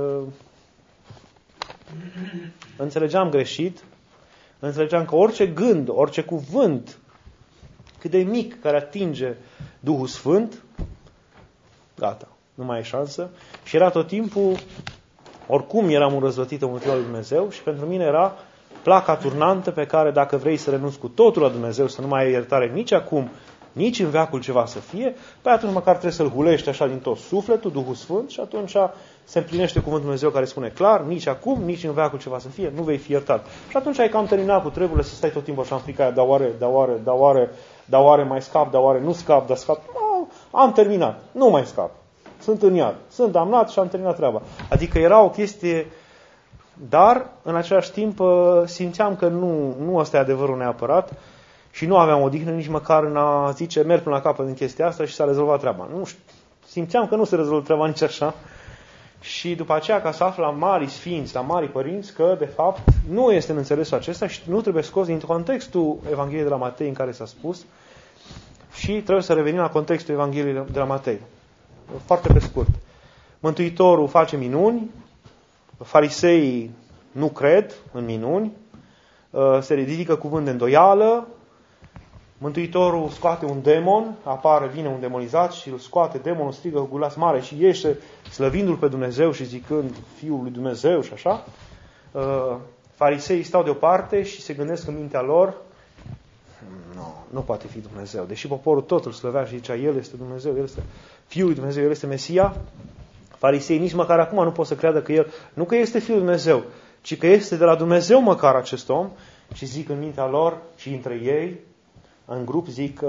înțelegeam greșit. Înțelegeam că orice gând, orice cuvânt, cât de mic, care atinge Duhul Sfânt, gata, nu mai e șansă. Și era tot timpul, oricum eram un răzvătit în mântuirea lui Dumnezeu și pentru mine era placa turnantă pe care dacă vrei să renunți cu totul la Dumnezeu, să nu mai ai iertare nici acum, nici în veacul ceva să fie, pe atunci măcar trebuie să-L hulești așa din tot sufletul, Duhul Sfânt, și atunci se împlinește cuvântul Dumnezeu care spune clar, nici acum, nici în veacul ceva să fie, nu vei fi iertat. Și atunci ai cam terminat cu treburile să stai tot timpul așa în frica aia, da oare mai scap, da oare nu scap, da scap. Am terminat, nu mai scap. Sunt în iad, sunt damnat și am terminat treaba. Adică era o chestie, dar în același timp simțeam că nu ăsta e adevărul neapărat și nu aveam odihnă nici măcar în a zice merg până la capăt în chestia asta și s-a rezolvat treaba. Nu știu, simțeam că nu se rezolvă treaba nici așa. Și după aceea, ca să află la mari sfinți, la mari părinți, că de fapt nu este în înțelesul acesta și nu trebuie scos din contextul Evangheliei de la Matei în care s-a spus, și trebuie să revenim la contextul Evangheliei de la Matei. Foarte pe scurt. Mântuitorul face minuni, fariseii nu cred în minuni, se ridică cuvânt de îndoială, Mântuitorul scoate un demon, vine un demonizat și îl scoate, demonul strigă cu glas mare și ieșe slăvindu-l pe Dumnezeu și zicând Fiul lui Dumnezeu și așa. Fariseii stau deoparte și se gândesc în mintea lor, nu poate fi Dumnezeu. Deși poporul tot îl slăvea și zicea, El este Dumnezeu, El este Fiul lui Dumnezeu, El este Mesia. Fariseii nici măcar acum nu pot să creadă că El, nu că este Fiul lui Dumnezeu, ci că este de la Dumnezeu măcar acest om, și zic în mintea lor și între ei, în grup zic,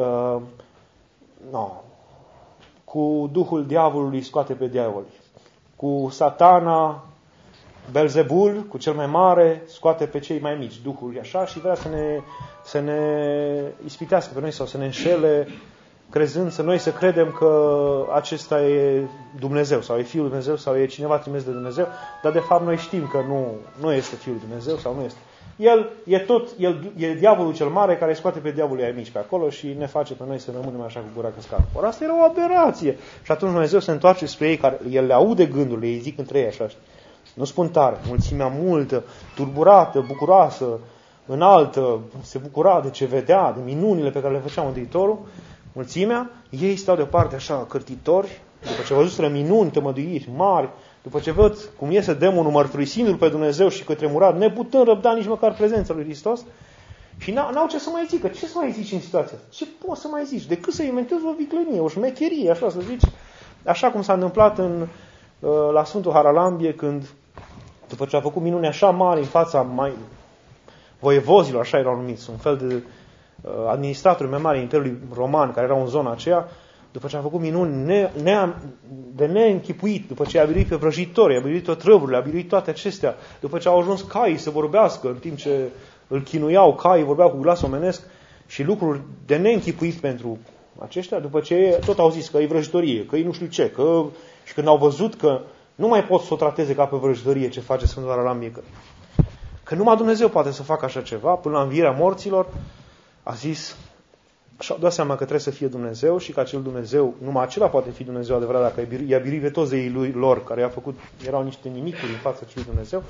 cu Duhul diavolului scoate pe diavol. Cu Satana, Belzebul, cu cel mai mare, scoate pe cei mai mici, Duhul așa, și vrea să ne ispitească pe noi sau să ne înșele, crezând să noi să credem că acesta e Dumnezeu sau e Fiul lui Dumnezeu sau e cineva trimis de Dumnezeu, dar de fapt noi știm că nu este Fiul lui Dumnezeu sau nu este. El e diavolul cel mare care scoate pe diavolul ai mici pe acolo și ne face pe noi să rămânem așa cu gura căscată. Or, asta era o aberație. Și atunci Dumnezeu se întoarce spre ei, care el le aude gândurile, ei zic între ei așa. Nu spun tare, mulțimea multă, turburată, bucuroasă, înaltă, se bucura de ce vedea, de minunile pe care le făcea Mântuitorul. Mulțimea, ei stau deoparte așa, cârtitori, după ce văzuseră minuni, tămăduiri mari, după ce văd cum iese demonul mărturisindu-l pe Dumnezeu și că tremurat, neputând răbda nici măcar prezența lui Hristos, și n-au ce să mai zică. Ce să mai zici în situația asta? Ce poți să mai zici? Decât să inventezi o viclenie, o șmecherie, așa să zici. Așa cum s-a întâmplat la Sfântul Haralambie, când, după ce a făcut minune așa mari în fața voievozilor, așa erau numiți, un fel de administratori mai mari Imperiului Roman, care erau în zona aceea, după ce a făcut minuni de neînchipuit, după ce a biruit pe vrăjitori, a biruit otrăvurile, a biruit toate acestea, după ce au ajuns caii să vorbească în timp ce îl chinuiau, caii vorbeau cu glas omenesc și lucruri de neînchipuit pentru aceștia, după ce tot au zis că e vrăjitorie, că e nu știu ce, și când au văzut că nu mai pot să o trateze ca pe vrăjitorie ce face Sfântul Haralambie, că numai Dumnezeu poate să facă așa ceva, până la învierea morților, a zis, și-au dat seama că trebuie să fie Dumnezeu și că acel Dumnezeu, numai acela poate fi Dumnezeu adevărat, dacă i-a biruit pe toți zeii lor, care erau niște nimicuri în fața acelui Dumnezeu,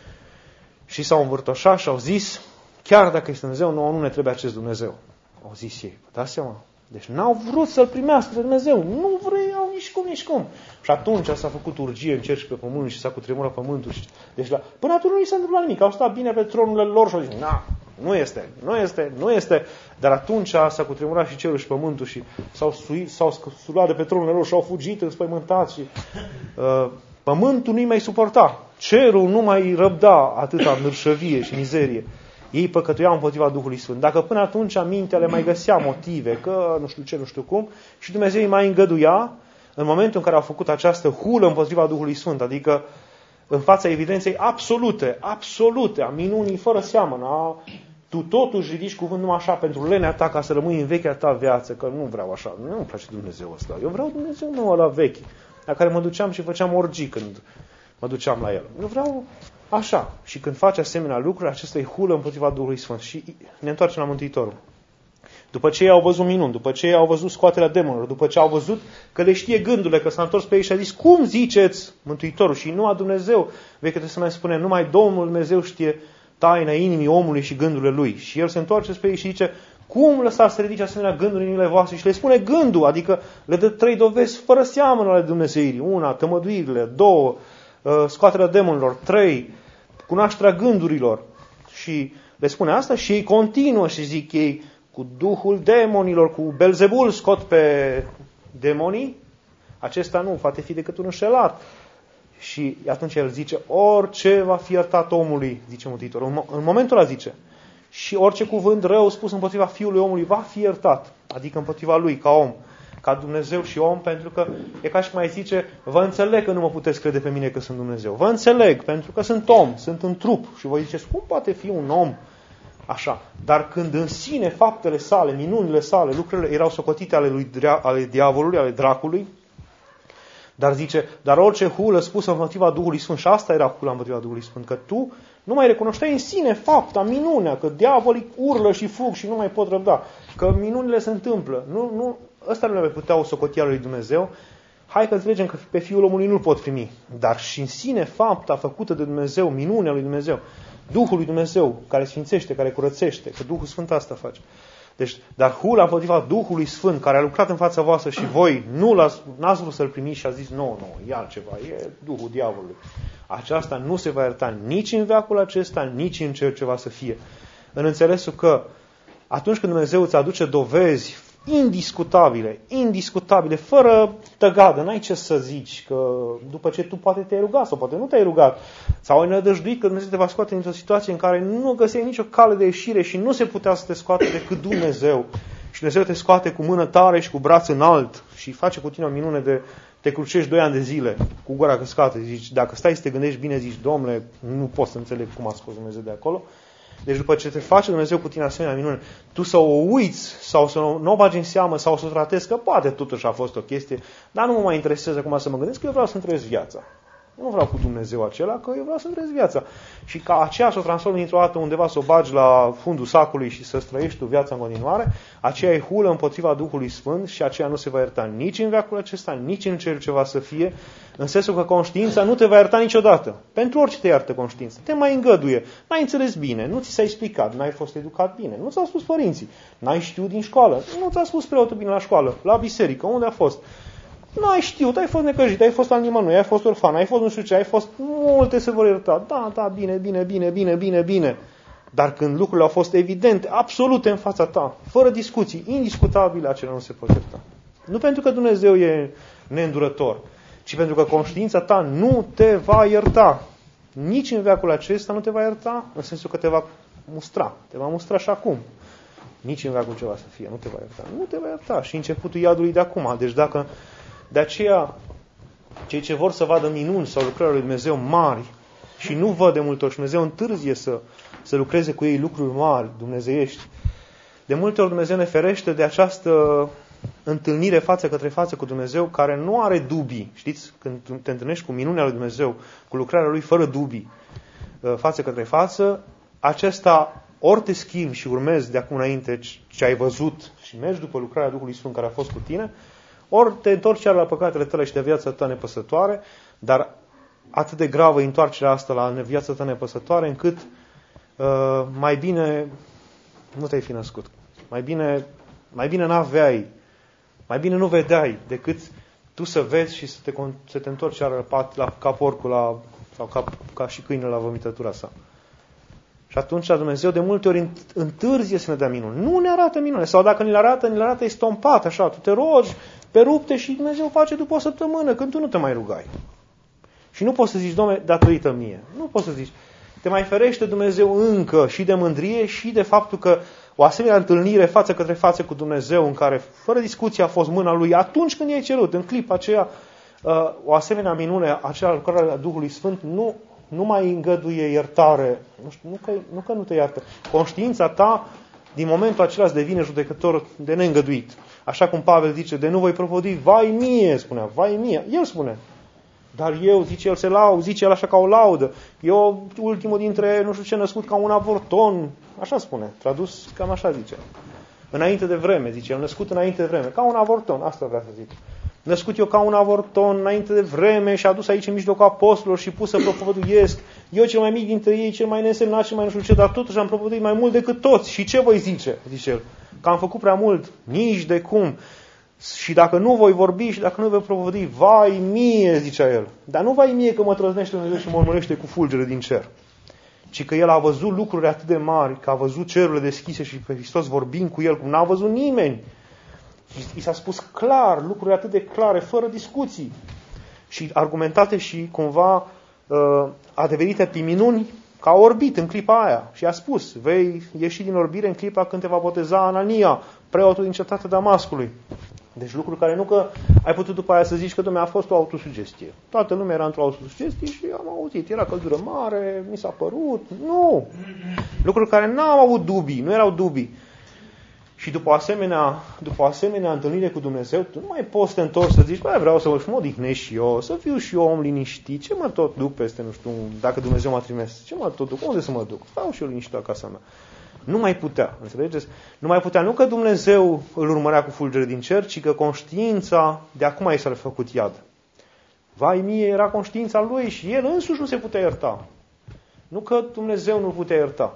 și s-au învârtoșat și au zis, chiar dacă este Dumnezeu, nu ne trebuie acest Dumnezeu. Au zis ei, dați seama. Deci n-au vrut să-L primească pe Dumnezeu. Nu vreau nici cum. Și atunci s-a făcut urgie în cer și pe pământ și s-a cutremurat pământul. Deci până atunci nu i s-a întâmplat nimic. Au stat bine pe tronurile lor și au zis, nu este. Dar atunci s-a cutremurat și cerul și pământul și s-au sculat de pe tronurile lor și au fugit înspăimântați și pământul nu-i mai suporta. Cerul nu mai răbda atâta mârșăvie și mizerie. Ei păcătuiau împotriva Duhului Sfânt. Dacă până atunci mintea le mai găsea motive, că nu știu ce, nu știu cum, și Dumnezeu îi mai îngăduia, în momentul în care au făcut această hulă împotriva Duhului Sfânt, adică în fața evidenței absolute, a minunii fără seamănă, tu totuși ridici cuvânt numai așa pentru lenea ta ca să rămâi în vechea ta viață, că nu vreau așa, nu-mi place Dumnezeu ăsta, eu vreau Dumnezeu nou la vechi, la care mă duceam și făceam orgii când mă duceam la el. Eu vreau așa. Și când faci asemenea lucruri, acesta e hulă împotriva Duhului Sfânt. Și ne întoarcem la Mântuitorul. După ce ei au văzut minuni, după ce ei au văzut scoaterea demonilor, după ce au văzut că le știe gândurile, că s-a întors pe ei și a zis, cum ziceți Mântuitorul? Și nu a Dumnezeu, Vechiul Testament spune, numai Domnul Dumnezeu știe taina inimii omului și gândurile lui. Și el se întoarce spre ei și zice, cum lăsați să ridice asemenea gânduri în inimile voastre? Și le spune gândul, adică le dă 3 dovezi fără seamănă ale Dumnezeirii. 1, tămăduirile, 2, scoaterea demonilor, 3, cunoașterea gândurilor. Și le spune asta și ei continuă și zic ei, cu duhul demonilor, cu Belzebul scot pe demonii, acesta nu poate fi decât un înșelat. Și atunci el zice, orice va fi iertat omului, zice Mântuitorul. În momentul ăla zice, și orice cuvânt rău spus împotriva Fiului omului va fi iertat, adică împotriva lui, ca om, ca Dumnezeu și om, pentru că e ca și cum mai zice, vă înțeleg că nu mă puteți crede pe mine că sunt Dumnezeu. Vă înțeleg, pentru că sunt om, sunt în trup. Și voi ziceți, cum poate fi un om așa? Dar când în sine faptele sale, minunile sale, lucrurile erau socotite ale diavolului, ale dracului, Dar zice, dar orice hulă spusă împotriva Duhului Sfânt, și asta era hula împotriva Duhului Sfânt, că tu nu mai recunoșteai în sine fapta, minunea, că diavolii urlă și fug și nu mai pot răbda, că minunile se întâmplă. Ăsta nu le putea o socotia lui Dumnezeu. Hai că înțelegem că pe Fiul omului nu-l pot primi, dar și în sine fapta făcută de Dumnezeu, minunea lui Dumnezeu, Duhul lui Dumnezeu, care sfințește, care curățește, că Duhul Sfânt asta face. Deci, dar hula împotriva Duhului Sfânt, care a lucrat în fața voastră și voi n-ați vrut să-l primiți și a zis, nu, e altceva, e Duhul diavolului. Aceasta nu se va ierta nici în veacul acesta, nici în cer ce va să fie. În înțelesul că atunci când Dumnezeu îți aduce dovezi indiscutabile, fără tăgadă, n-ai ce să zici, că după ce tu poate te-ai rugat sau poate nu te-ai rugat, sau ai nădăjduit că Dumnezeu te va scoate într-o situație în care nu găseai nicio cale de ieșire și nu se putea să te scoate decât Dumnezeu. Și Dumnezeu te scoate cu mână tare și cu braț înalt și face cu tine o minune de te crucești 2 ani de zile cu gura căscată. Zici, dacă stai să te gândești bine, zici, Domnule, nu pot să înțeleg cum a scos Dumnezeu de acolo. Deci după ce te face Dumnezeu cu tine asemenea minune, tu să o uiți sau să nu o bagi în seamă sau să o tratezi, că poate totuși a fost o chestie, dar nu mă mai interesează acum să mă gândesc, că eu vreau să-mi trăiesc viața. Nu vreau cu Dumnezeu acela, că eu vreau să-mi trăiesc viața. Și ca aceea să o transformi dintr-o dată undeva, să o bagi la fundul sacului și să-ți trăiești tu viața în continuare, aceea e hulă împotriva Duhului Sfânt și aceea nu se va ierta nici în veacul acesta, nici în cer ce va să fie, în sensul că conștiința nu te va ierta niciodată. Pentru orice te iartă conștiința. Te mai îngăduie. N-ai înțeles bine, nu ți s-a explicat, n-ai fost educat bine, nu ți-au spus părinții, n-ai știut din școală, nu ți-a spus preotul bine la școală, la biserică, unde a fost. Nu ai știut, ai fost necăjit, ai fost la nimănui, ai fost orfan, ai fost nu știu ce, ai fost multe se vor ierta. Da, bine. Dar când lucrurile au fost evidente, absolute în fața ta, fără discuții, indiscutabile, acelea nu se pot ierta. Nu pentru că Dumnezeu e neîndurător, ci pentru că conștiința ta nu te va ierta. Nici în veacul acesta nu te va ierta, în sensul că te va mustra. Te va mustra și acum. Nici în veacul ce va să fie, nu te va ierta. Nu te va ierta. Și începutul iadului de acum. Deci dacă de aceea cei ce vor să vadă minuni sau lucrările lui Dumnezeu mari și nu văd de multe ori și Dumnezeu întârzie să lucreze cu ei lucruri mari, dumnezeiești, de multe ori Dumnezeu ne ferește de această întâlnire față către față cu Dumnezeu care nu are dubii. Știți? Când te întâlnești cu minunea lui Dumnezeu, cu lucrarea Lui fără dubii, față către față, acesta ori te schimbi și urmezi de acum înainte ce ai văzut și mergi după lucrarea Duhului Sfânt care a fost cu tine, ori te întorci la păcatele tale și de viața ta nepăsătoare, dar atât de gravă întoarcerea asta la viața ta nepăsătoare, încât mai bine nu te-ai fi născut. Mai bine n-aveai, mai bine nu vedeai, decât tu să vezi și să te întorci ca porcul sau ca și câinele la vomitătura sa. Și atunci Dumnezeu de multe ori întârzie să ne dea minuni. Nu ne arată minune. Sau dacă ne arată estompat, așa. Tu te rogi pe rupte și Dumnezeu face după o săptămână, când tu nu te mai rugai. Și nu poți să zici, Doamne, datorită mie. Nu poți să zici. Te mai ferește Dumnezeu încă și de mândrie și de faptul că o asemenea întâlnire față către față cu Dumnezeu, în care fără discuție a fost mâna Lui, atunci când i-ai cerut, în clipa aceea, o asemenea minune, acea lucrare a Duhului Sfânt, nu mai îngăduie iertare. Nu că nu te iartă. Conștiința ta, din momentul acela, îți devine judecător de neîngăduit. Așa cum Pavel zice, de nu voi propovădui, vai mie, spunea, vai mie. El spune. Dar eu, zice el, zice el așa ca o laudă. Eu, ultimul dintre, nu știu ce, născut ca un avorton. Așa spune, tradus cam așa zice. Înainte de vreme, zice el, născut înainte de vreme. Ca un avorton, asta vrea să zic. Născut eu ca un avorton înainte de vreme și adus aici în mijlocul apostolilor și pus să propovăduiesc. Eu cel mai mic dintre ei, cel mai neînsemnat, cel mai nu știu ce, dar totuși am propovăduit mai mult decât toți. Și ce voi zice? Zice el. Că am făcut prea mult? Nici de cum. Și dacă nu voi vorbi și dacă nu voi propovădui, vai mie, zicea el. Dar nu vai mie că mă trăznește Dumnezeu și mă urmărește cu fulgere din cer. Ci că el a văzut lucruri atât de mari, că a văzut cerurile deschise și pe Hristos vorbind cu el, cum n-a văzut nimeni. I s-a spus clar, lucruri atât de clare, fără discuții. Și argumentate și cumva adeverite pe minuni, că a orbit în clipa aia. Și a spus, vei ieși din orbire în clipa când te va boteza Anania, preotul din cetatea Damascului. Deci lucruri care nu că ai putut după aia să zici că a fost o autosugestie. Toată lumea era într-o autosugestie și am auzit, era căldură mare, mi s-a părut. Nu! Lucruri care n-au avut dubii, nu erau dubii. Și după o asemenea întâlnire cu Dumnezeu, tu nu mai poți să te întorci să zici, băi, vreau să mă odihnesc și eu, să fiu și eu om liniștit, ce mă tot duc peste, nu știu, dacă Dumnezeu m-a trimis, ce mă tot duc, unde să mă duc? Stau și eu liniștit acasă mea. Nu mai putea, înțelegeți? Nu mai putea, nu că Dumnezeu îl urmărea cu fulgere din cer, ci că conștiința de acum i s-a făcut iad. Vai mie, era conștiința lui și el însuși nu se putea ierta. Nu că Dumnezeu nu-l putea ierta.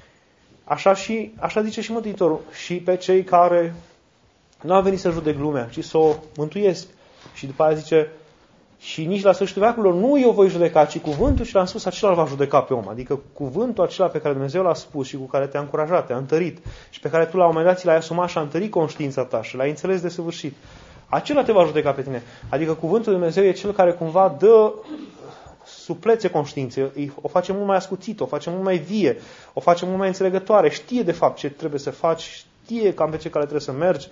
Așa zice și Mântuitorul. Și pe cei care nu au venit să judec lumea, ci să o mântuiesc. Și după aia zice, și nici la sfârșitul veacurilor nu eu voi judeca, ci cuvântul și l-am spus, acela va judeca pe om. Adică cuvântul acela pe care Dumnezeu l-a spus și cu care te-a încurajat, te-a întărit și pe care tu la un moment dat ți l-ai asumat și a întărit conștiința ta și l-ai înțeles de săvârșit. Acela te va judeca pe tine. Adică cuvântul lui Dumnezeu e cel care cumva dă suplețe conștiinței, o face mult mai ascuțită, o face mult mai vie, o face mult mai înțelegătoare, știe de fapt ce trebuie să faci, știe cam pe ce cale trebuie să mergi.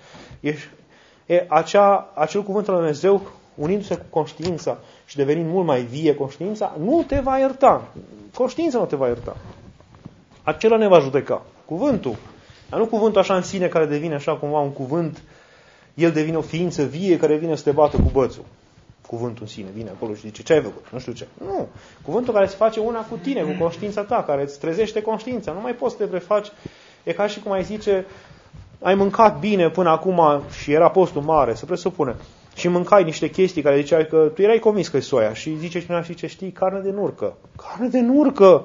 Acel cuvânt al lui Dumnezeu, unindu-se cu conștiința și devenind mult mai vie conștiința, nu te va ierta. Conștiința nu te va ierta. Acela ne va judeca. Cuvântul. Dar nu cuvântul așa în sine care devine așa cumva un cuvânt, el devine o ființă vie care vine să te bată cu bățul. Cuvântul în sine vine acolo și zice, ce ai făcut? Nu știu ce. Nu. Cuvântul care îți face una cu tine, cu conștiința ta, care îți trezește conștiința. Nu mai poți să te prefaci. E ca și cum ai zice, ai mâncat bine până acum și era postul mare, se presupune. Și mâncai niște chestii care ziceai că tu erai convins că e soia. Și zice cineva, și ce știi? Carne de nurcă. Carne de nurcă!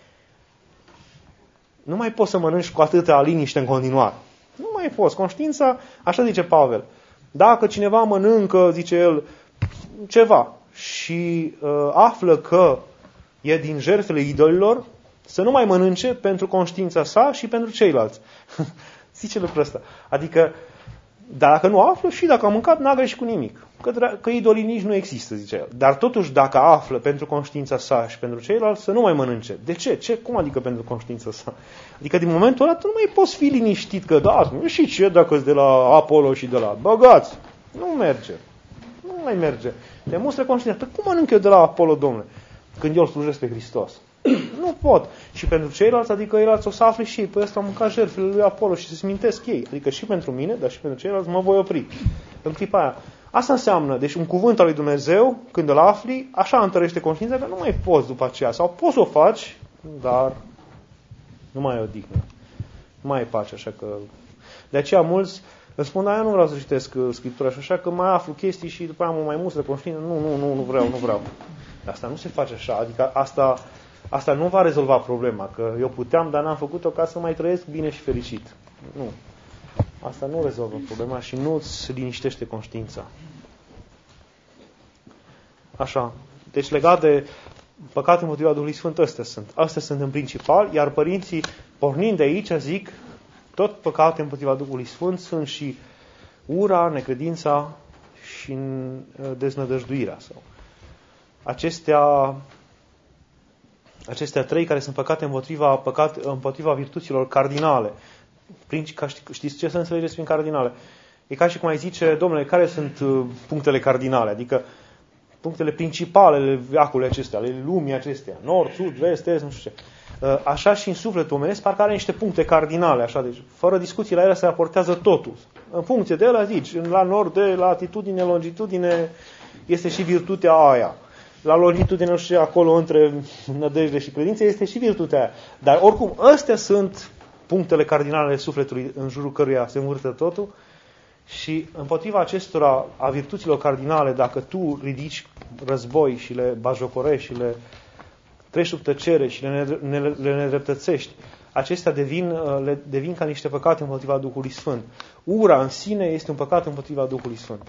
Nu mai poți să mănânci cu atâta liniște în continuare. Nu mai poți. Conștiința, așa zice Pavel. Dacă cineva mănâncă, zice el, ceva și află că e din jertfele idolilor, să nu mai mănânce pentru conștiința sa și pentru ceilalți. Zice lucrul ăsta. Adică, dar dacă nu află, și dacă a mâncat, n-a greșit cu nimic. Că idolii nici nu există, zice el. Dar totuși, dacă află pentru conștiința sa și pentru ceilalți, să nu mai mănânce. De ce? Cum adică pentru conștiința sa? Adică din momentul ăla tu nu mai poți fi liniștit că da, și ce dacă de la Apollo și de la băgați? Nu merge. Nu mai merge. Te mustră conștiința. Cum mănânc eu de la Apollo, domnule? Când eu îl slujesc pe Hristos. Nu pot. Și pentru ceilalți, adică ceilalți o să afle și ei, păi ăsta a mâncat jertfele lui Apollo și se smintesc ei. Adică și pentru mine, dar și pentru ceilalți mă voi opri. În clipa aia. Asta înseamnă, deci un cuvânt al lui Dumnezeu, când îl afli, așa întărește conștiința, că nu mai poți după aceea. Sau poți să o faci, dar nu mai e odihnă. Nu mai e pace, așa că... De aceea mulți îmi spun, eu nu vreau să citesc Scriptura și așa, că mai aflu chestii și după aia mă mai mustră conștiința. Nu vreau. Asta nu se face așa, adică asta nu va rezolva problema, că eu puteam, dar n-am făcut-o ca să mai trăiesc bine și fericit. Nu. Asta nu rezolvă problema și nu îți liniștește conștiința. Așa. Deci legat de păcat împotriva Duhului Sfânt, astea sunt în principal, iar părinții, pornind de aici, zic, tot păcate împotriva Duhului Sfânt sunt și ura, necredința și deznădăjduirea. Sau acestea trei care sunt păcate împotriva virtuților cardinale. Știți ce să înțelegeți prin cardinale? E ca și cum ai zice, domnule, care sunt punctele cardinale? Adică punctele principale ale veacului acestea, ale lumii acestea. Nord, sud, vest, est, nu știu ce. Așa și în sufletul omenesc, parcă are niște puncte cardinale. Așa, deci, fără discuții, la ele se raportează totul. În funcție de ele, zici, la nord, de latitudine, longitudine, este și virtutea aia. La longitudine, nu știu, acolo între nădejde și credință, este și virtutea aia. Dar oricum, astea sunt punctele cardinale ale sufletului în jurul căruia se învârte totul și împotriva acestora, a virtuților cardinale, dacă tu ridici război și le bajocorești și le treci sub tăcere și le nedreptățești, acestea devin ca niște păcate împotriva Duhului Sfânt. Ura în sine este un păcat împotriva Duhului Sfânt.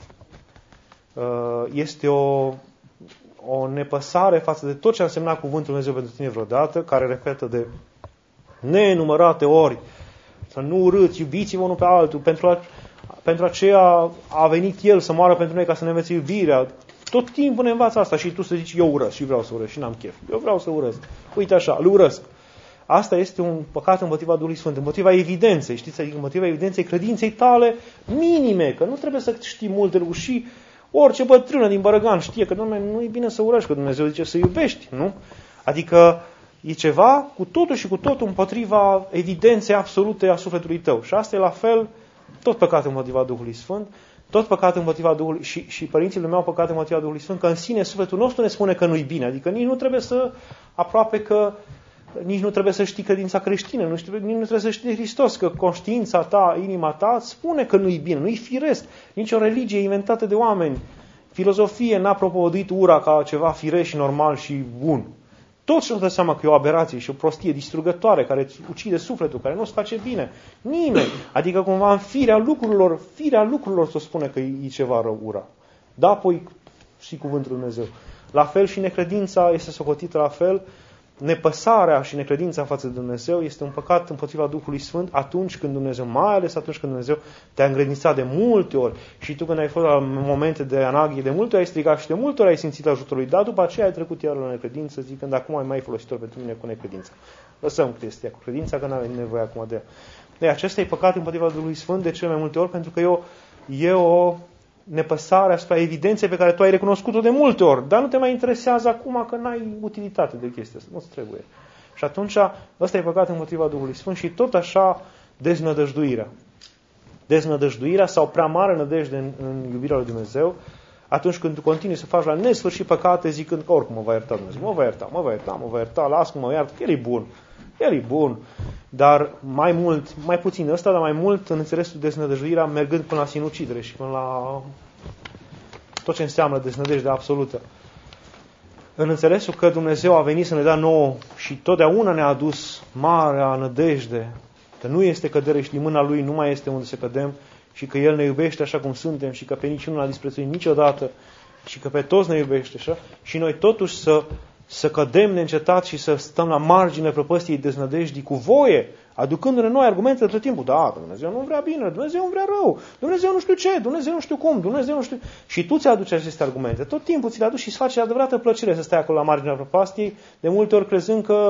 Este o nepăsare față de tot ce a însemnat cuvântul Dumnezeu pentru tine vreodată, care repetă de nenumărate ori să nu urâți, iubiți-vă unul pe altul, pentru aceea a venit El să moară pentru noi ca să ne învețe iubirea. Tot timpul ne învață asta și tu să zici, eu urăsc și vreau să urăsc și n-am chef. Eu vreau să urăsc. Uite așa, îl urăsc. Asta este un păcat împotriva Duhului Sfânt, împotriva evidenței, știți? Adică împotriva evidenței credinței tale minime, că nu trebuie să știi multe lucruri și orice bătrână din Bărăgan știe că nu e bine să urăști, că Dumnezeu zice să iubești, nu? Adică e ceva cu totul și cu totul împotriva evidenței absolute a sufletului tău. Și asta e la fel tot păcat împotriva Duhului Sfânt, tot păcat împotriva Duhului și părinții lui meu au păcat împotriva Duhului Sfânt, că în sine sufletul nostru ne spune că nu-i bine. Adică nici nu trebuie să, aproape că, nici nu trebuie să știi credința creștină, nici nu trebuie să știi de Hristos, că conștiința ta, inima ta îți spune că nu-i bine, nu-i firesc. Nici o religie inventată de oameni, filozofie n-a propovăduit ura ca ceva firesc și normal și bun. Toți și-au dat seama că e o aberație și o prostie distrugătoare care îți ucide sufletul, care nu îți face bine. Nimeni. Adică cumva în firea lucrurilor se spune că e ceva rău ura. Da, apoi și cuvântul Lui Dumnezeu. La fel și necredința este socotită la fel. Nepăsarea și necredința față de Dumnezeu este un păcat împotriva Duhului Sfânt atunci când Dumnezeu, mai ales atunci când Dumnezeu te-a îngrednițat de multe ori și tu când ai fost la momente de anaghie, de multe ori ai strigat și de multe ori ai simțit ajutorul lui, dar după aceea ai trecut iar la necredință zicând acum ai mai folositor pentru mine cu necredința. Lăsăm chestia cu credința că nu avem nevoie acum de ea. De acesta e păcat împotriva Duhului Sfânt de cele mai multe ori pentru că e o nepăsare asupra evidenței pe care tu ai recunoscut-o de multe ori, dar nu te mai interesează acum că n-ai utilitate de chestia asta, nu-ți trebuie. Și atunci ăsta e păcat împotriva Duhului Sfânt și tot așa deznădăjduirea. Deznădăjduirea sau prea mare nădejde în iubirea lui Dumnezeu, atunci când tu continui să faci la nesfârșit păcate zicând că oricum mă va ierta Dumnezeu, mă va ierta, las-mă, mă iartă, El e bun. Dar mai puțin ăsta, dar mai mult în înțelesul deznădăjduirea mergând până la sinucidere și până la tot ce înseamnă deznădejde absolută. În înțelesul că Dumnezeu a venit să ne dea nouă și totdeauna ne-a adus marea nădejde, că nu este cădere și din mâna Lui nu mai este unde să cădem și că El ne iubește așa cum suntem și că pe niciunul n-a disprețuit niciodată și că pe toți ne iubește așa, și noi totuși să cădem neîncetat și să stăm la marginea prăpăstiei deznădejdii cu voie, aducându-ne noi argumente tot timpul. Da, Dumnezeu nu vrea bine, Dumnezeu nu vrea rău, Dumnezeu nu știu ce, Dumnezeu nu știu cum, Dumnezeu nu știu... Și tu ți-aduci aceste argumente. Tot timpul ți le aduci și îți face adevărată plăcere să stai acolo la marginea prăpastiei, de multe ori crezând că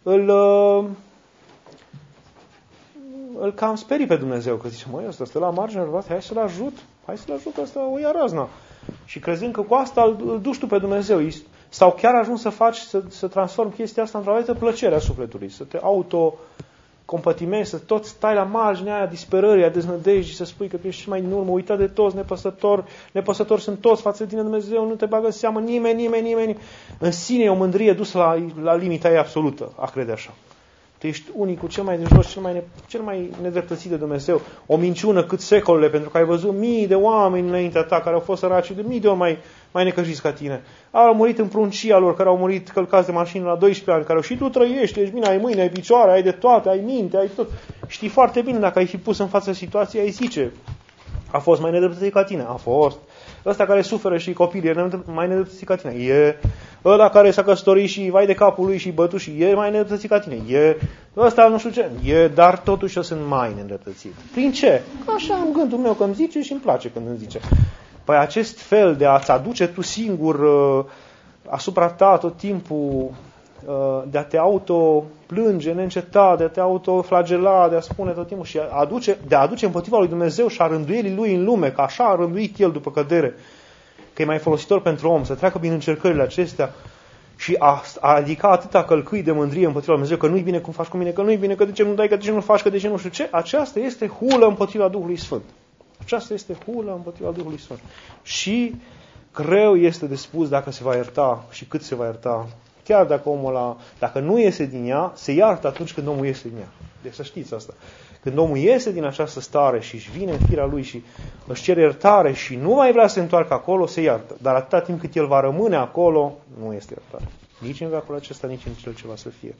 îl cam sperii pe Dumnezeu, că zice, măi, ăsta stă la marginea prăpastiei, hai să-l ajut, ăsta o ia razna. Și crezând că cu asta îl duci tu pe Dumnezeu. Sau chiar ajungi să faci, să transformi chestia asta într-o altă plăcere a sufletului, să te autocompătimezi, să tot stai la marginea aia disperării, a deznădejdii, să spui că ești mai din urmă, uitat de toți, nepăsători sunt toți față de tine, Dumnezeu, nu te bagă în seamă nimeni. În sine e o mândrie dusă la limita ei absolută, a crede așa. Tu ești unicul, cel mai de jos, cel mai nedreptățit de Dumnezeu. O minciună cât secolele, pentru că ai văzut mii de oameni înaintea ta care au fost săraci de mii de ori mai necăjiți ca tine. Au murit în pruncia lor, care au murit călcați de mașină la 12 ani, care și tu trăiești, ești bine, ai mâini, ai picioare, ai de toate, ai minte, ai tot. Știi foarte bine, dacă ai fi pus în față situației, ai zice, a fost mai nedreptățit ca tine, a fost. Ăsta care suferă și copil e mai nedreptățit ca tine. E ăla care s-a căsătorit și vai de capul lui și bătut și e mai nedreptățit ca tine. E ăsta nu știu ce. Dar totuși eu sunt mai nedreptățit. Prin ce? Așa am gândul meu că îmi zice și îmi place când îmi zice. Păi acest fel de a-ți aduce tu singur asupra ta tot timpul, de a te autoplânge neîncetat, de a te autoflagela, de a spune tot timpul și de a aduce împotriva lui Dumnezeu și a rânduielii lui în lume, că așa a rânduit el după cădere, că e mai folositor pentru om, să treacă prin încercările acestea și a ridica atâta călcâi de mândrie împotriva lui Dumnezeu, că nu-i bine cum faci cu mine, că nu-i bine, că de ce nu dai, că de ce nu faci, că de ce nu știu ce, aceasta este hulă împotriva Duhului Sfânt. Aceasta este hulă împotriva Duhului Sfânt. Și greu este de spus dacă se va ierta și cât se va ierta. Chiar dacă omul ăla, dacă nu iese din ea, se iartă atunci când omul iese din ea. Deci să știți asta. Când omul iese din această stare și își vine în firea lui și își cere iertare și nu mai vrea să se întoarcă acolo, se iartă. Dar atâta timp cât el va rămâne acolo, nu este iertare. Nici în veacul acesta, nici în cel ce va să fie.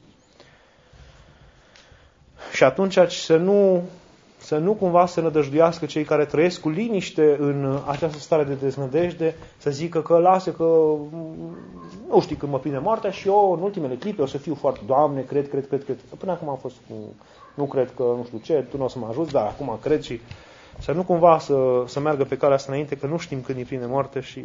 Și atunci să nu cumva să nădăjduiască cei care trăiesc cu liniște în această stare de deznădejde, să zică că lasă că nu știi când mă prinde moartea și eu în ultimele clipe o să fiu foarte, Doamne, cred. Până acum am fost nu cred că nu știu ce, tu nu o să mă ajuți, dar acum cred și să nu cumva să meargă pe calea asta înainte, că nu știm când îi prinde moarte și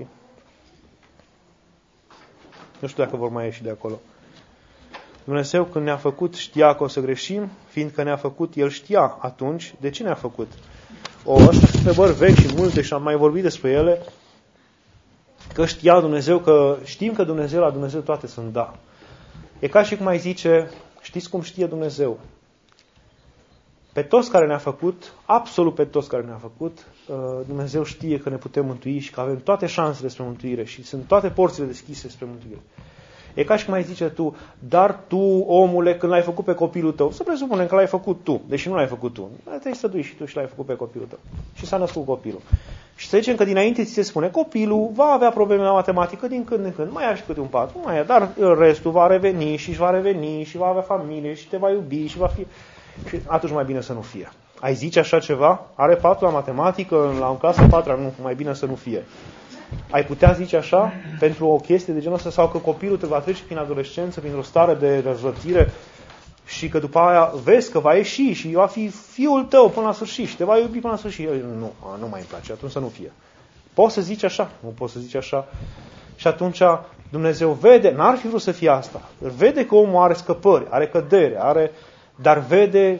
nu știu dacă vor mai ieși de acolo. Dumnezeu când ne-a făcut știa că o să greșim, fiindcă ne-a făcut, El știa atunci de ce ne-a făcut. Astea sunt întrebări vechi și multe și am mai vorbit despre ele, că știa Dumnezeu, că știm că Dumnezeu la Dumnezeu toate sunt da. E ca și cum ai zice, știți cum știe Dumnezeu? Pe toți care ne-a făcut, absolut pe toți care ne-a făcut, Dumnezeu știe că ne putem mântui și că avem toate șansele spre mântuire și sunt toate porțile deschise spre mântuire. E ca și cum ai zice tu, dar tu, omule, când l-ai făcut pe copilul tău, să presupunem că l-ai făcut tu, deși nu l-ai făcut tu. Trebuie să duci și tu și l-ai făcut pe copilul tău. Și s-a născut copilul. Și să zicem că dinainte ți se spune, copilul va avea probleme la matematică din când în când, mai ia și câte un patru, mai ia, dar restul va reveni și își va reveni și va avea familie și te va iubi și va fi... Și atunci mai bine să nu fie. Ai zice așa ceva? Are 4 la matematică, la clasa 4, nu, mai bine să nu fie. Ai putea zice așa pentru o chestie de genul ăsta sau că copilul te va trece prin adolescență, prin o stare de răzvătire și că după aia vezi că va ieși și va fi fiul tău până la sfârșit și te va iubi până la sfârșit. Nu mai îmi place, atunci să nu fie. Poți să zici așa? Nu poți să zici așa. Și atunci Dumnezeu vede, n-ar fi vrut să fie asta. Vede că omul are scăpări, are cădere, dar vede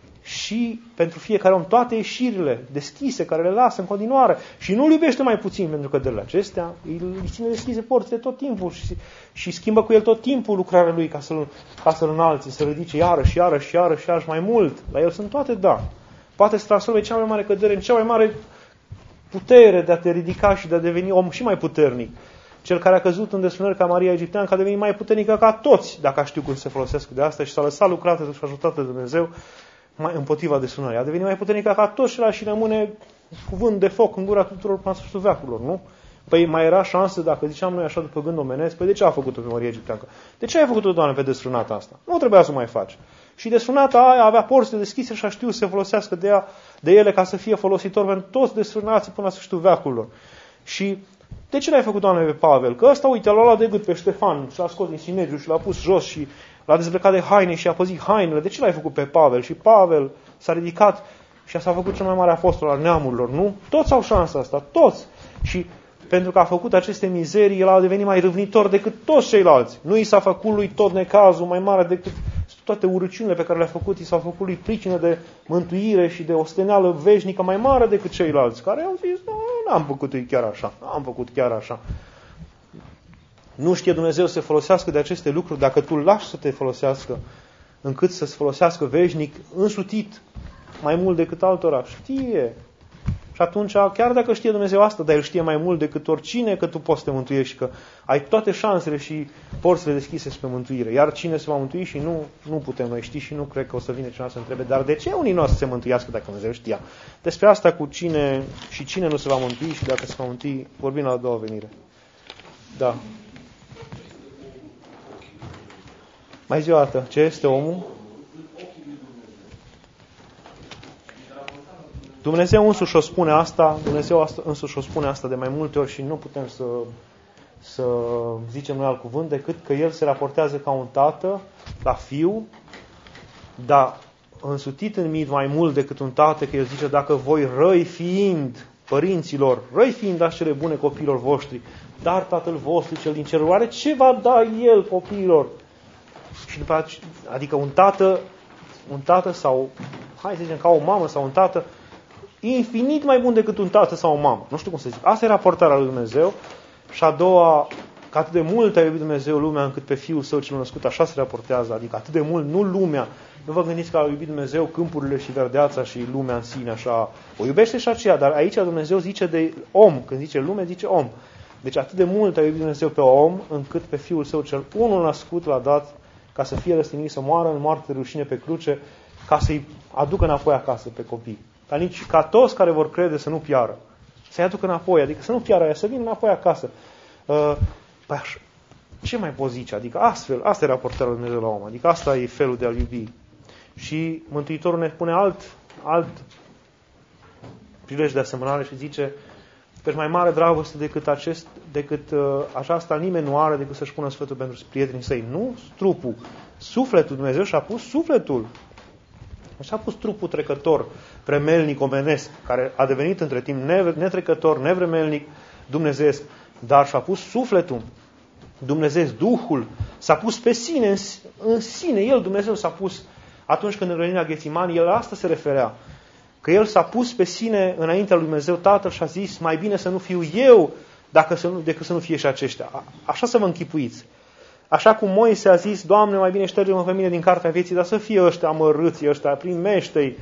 și pentru fiecare om toate ieșirile deschise care le lasă în continuare și nu îl iubește mai puțin pentru căderile acestea, îi ține deschise porțile tot timpul și schimbă cu el tot timpul lucrarea lui ca să-l înalțe, să ridice iarăși mai mult. La el sunt toate, da. Poate să transforme cea mai mare cădere în cea mai mare putere de a te ridica și de a deveni om și mai puternic. Cel care a căzut în desfrânări ca Maria Egipteană, că a devenit mai puternică ca toți, dacă știu cum se folosesc de asta și s-a lăsat lucrată și ajutată de Dumnezeu mai împotriva desfrânării. A devenit mai puternică ca toți și și rămâne cuvânt de foc în gura tuturor până la sfârșitul veacurilor, nu? Păi mai era șansă, dacă ziceam noi așa după gând omenesc, păi de ce a făcut-o pe Maria Egipteancă? De ce ai făcut-o, Doamne, pe desfrânata asta? Nu trebuia să o mai faci. Și desfrânata aia avea porțile deschise și a știut să se folosească de ele ca să fie folositor pentru toți desfrânații până la sfârșitul veacurilor. Și de ce l-ai făcut, Doamne, pe Pavel? Că ăsta, uite, l-a luat de gât pe Ștefan și l-a scos din Sinedriu și l-a pus jos și l-a dezbrăcat de haine și a păzit hainele. De ce l-ai făcut pe Pavel? Și Pavel s-a ridicat și s-a făcut cel mai mare apostol al neamurilor, nu? Toți au șansa asta, toți. Și pentru că a făcut aceste mizerii, el a devenit mai râvnitor decât toți ceilalți. Nu i s-a făcut lui tot necazul mai mare decât toate urăciunile pe care le-a făcut, i s-au făcut lui pricină de mântuire și de osteneală veșnică mai mare decât ceilalți, care au zis, n-am făcut chiar așa. Nu știe Dumnezeu să se folosească de aceste lucruri dacă tu îl lași să te folosească, încât să se folosească veșnic, însutit, mai mult decât altora. Știe. Și atunci, chiar dacă știe Dumnezeu asta, dar El știe mai mult decât oricine că tu poți să te mântuiești, că ai toate șansele și porțile deschise spre mântuire. Iar cine se va mântui și nu putem noi ști și nu cred că o să vină cineva să întrebe, dar de ce unii nu o să se mântuiască dacă Dumnezeu știa? Despre asta cu cine și cine nu se va mântui și dacă se va mântui, vorbim la a doua venire. Da. Mai zi o dată, ce este omul? Dumnezeu însuși o spune asta, de mai multe ori și nu putem să zicem noi alt cuvânt decât că El se raportează ca un tată la fiu, dar însutit în mit mai mult decât un tată, că El zice, dacă voi răi fiind părinților, răi fiind dați cele bune copiilor voștri, dar Tatăl vostru cel din cer, oare ce va da El copiilor? Și după aceea, adică un tată sau, hai să zicem, ca o mamă sau un tată, infinit mai bun decât un tată sau o mamă. Nu știu cum să zic. Asta e raportarea lui Dumnezeu. Și a doua, că atât de mult a iubit Dumnezeu lumea încât pe Fiul Său cel născut, așa se raportează. Adică atât de mult, nu lumea. Nu vă gândiți că a iubit Dumnezeu câmpurile și verdeața și lumea în sine, așa. O iubește și aceea, dar aici Dumnezeu zice de om. Când zice lume, zice om. Deci atât de mult a iubit Dumnezeu pe om încât pe Fiul Său cel unul născut l-a dat ca să fie răstignit, să moară în moarte de rușine pe cruce, ca să-i aducă înapoi acasă pe copii. Ca toți care vor crede să nu piară. Să-i aducă înapoi, adică să nu piară aia, să vină înapoi acasă. Păi așa, ce mai poți zice? Adică astfel, asta e raportarea lui Dumnezeu la om. Adică asta e felul de a-L iubi. Și Mântuitorul ne pune alt prilej de asemănare și zice, că mai mare dragoste decât aceasta nimeni nu are decât să-și pună sfătul pentru prietenii săi. Nu trupul, sufletul. Dumnezeu și-a pus sufletul. Și-a pus trupul trecător, vremelnic, omenesc, care a devenit între timp netrecător, nevremelnic, dumnezeiesc, dar și-a pus sufletul, dumnezeiesc, Duhul, s-a pus pe sine, în sine, El, Dumnezeu, s-a pus, atunci când în grădina Ghețimani, El la asta se referea, că El s-a pus pe sine înaintea lui Dumnezeu Tatăl și a zis, mai bine să nu fiu eu decât să nu fie și aceștia. Așa să vă închipuiți. Așa cum Moise a zis, Doamne, mai bine șterge-mă pe mine din cartea vieții, dar să fie ăștia amărâții, ăștia, primește-i,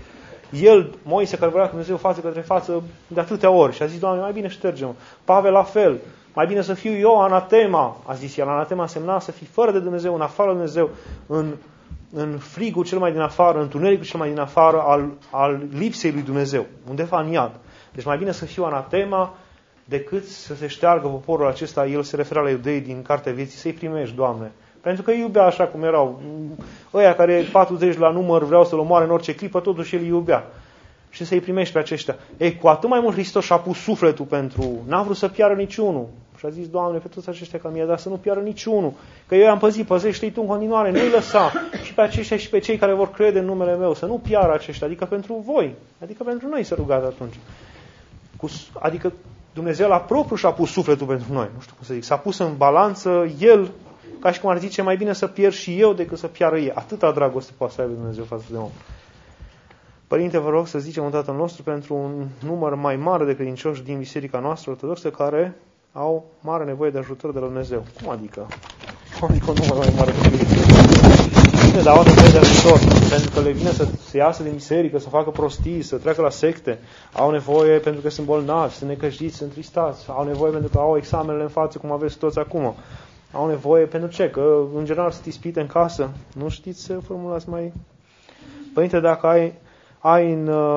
El, Moise, care vorbea cu Dumnezeu față către față de atâtea ori și a zis, Doamne, mai bine șterge-mă. Pavel la fel, mai bine să fiu eu anatema, a zis el. Anatema însemna să fii fără de Dumnezeu, în afară de Dumnezeu, în frigul cel mai din afară, în întunericul cel mai din afară al lipsei lui Dumnezeu, undeva în iad. Deci mai bine să fiu anatema decât să se șteargă poporul acesta. El se referea la iudei din Cartea Vieții, să-i primești, Doamne. Pentru că îi iubea așa cum erau. Ăia care 40 la număr vreau să-l omoare în orice clipă, totuși el îi iubea. Și să-i primești pe aceștia. Ei, cu atât mai mult Hristos și-a pus sufletul pentru... N-a vrut să piară niciunul. Și a zis, Doamne, pe toți aceștia ca mie, dar să nu piară niciunul. Că eu i-am păzit, păzește-i Tu în continuare, nu-i lăsa. Și pe aceștia și pe cei care vor crede în numele meu, să nu piară aceștia, adică pentru voi, adică pentru noi să rugați atunci. Adică Dumnezeu la propriu și-a pus sufletul pentru noi, nu știu cum să zic, s-a pus în balanță El, ca și cum ar zice, mai bine să pierd și eu decât să piară ei. Atâta dragoste poate să aibă Dumnezeu față de om. Părinte, vă rog să zicem un Tatăl nostru pentru un număr mai mare de credincioși din biserica noastră ortodoxă care au mare nevoie de ajutor de la Dumnezeu. Cum adică? Adică un număr mai mare de credincioși. Bine, dar au nevoie de ajutor, pentru că le vine să iasă din biserică, să facă prostii, să treacă la secte. Au nevoie pentru că sunt bolnavi, sunt necăjiți, sunt tristați. Au nevoie pentru că au examenele în față, cum aveți toți acum. Au nevoie pentru ce? Că în general sunt ispite în casă. Nu știți să formulați mai... Părinte, dacă ai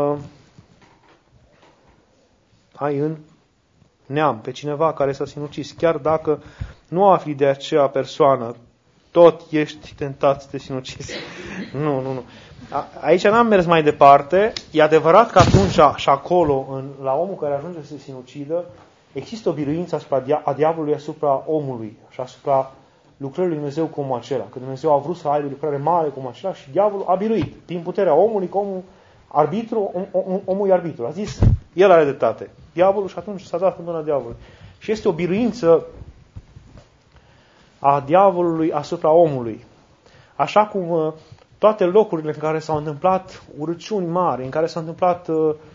în neam pe cineva care s-a sinucis, chiar dacă nu afli de acea persoană, tot ești tentat să te sinucizi. Nu. Aici n-am mers mai departe. E adevărat că atunci și acolo, la omul care ajunge să se sinucidă, există o biruință a diavolului asupra omului și asupra lucrării lui Dumnezeu cu omul acela. Că Dumnezeu a vrut să aibă lucrare mare cu omul acela și diavolul a biruit. Prin puterea omului, că omul e arbitru. A zis, el are dreptate. Diavolul și atunci s-a dat în mâna diavolului. Și este o biruință a diavolului asupra omului. Așa cum toate locurile în care s-au întâmplat urăciuni mari, în care s-a întâmplat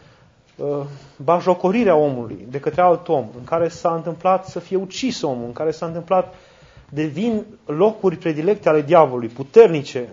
bajocorirea omului de către alt om, în care s-a întâmplat să fie ucis omul, în care s-a întâmplat, devin locuri predilecte ale diavolului, puternice,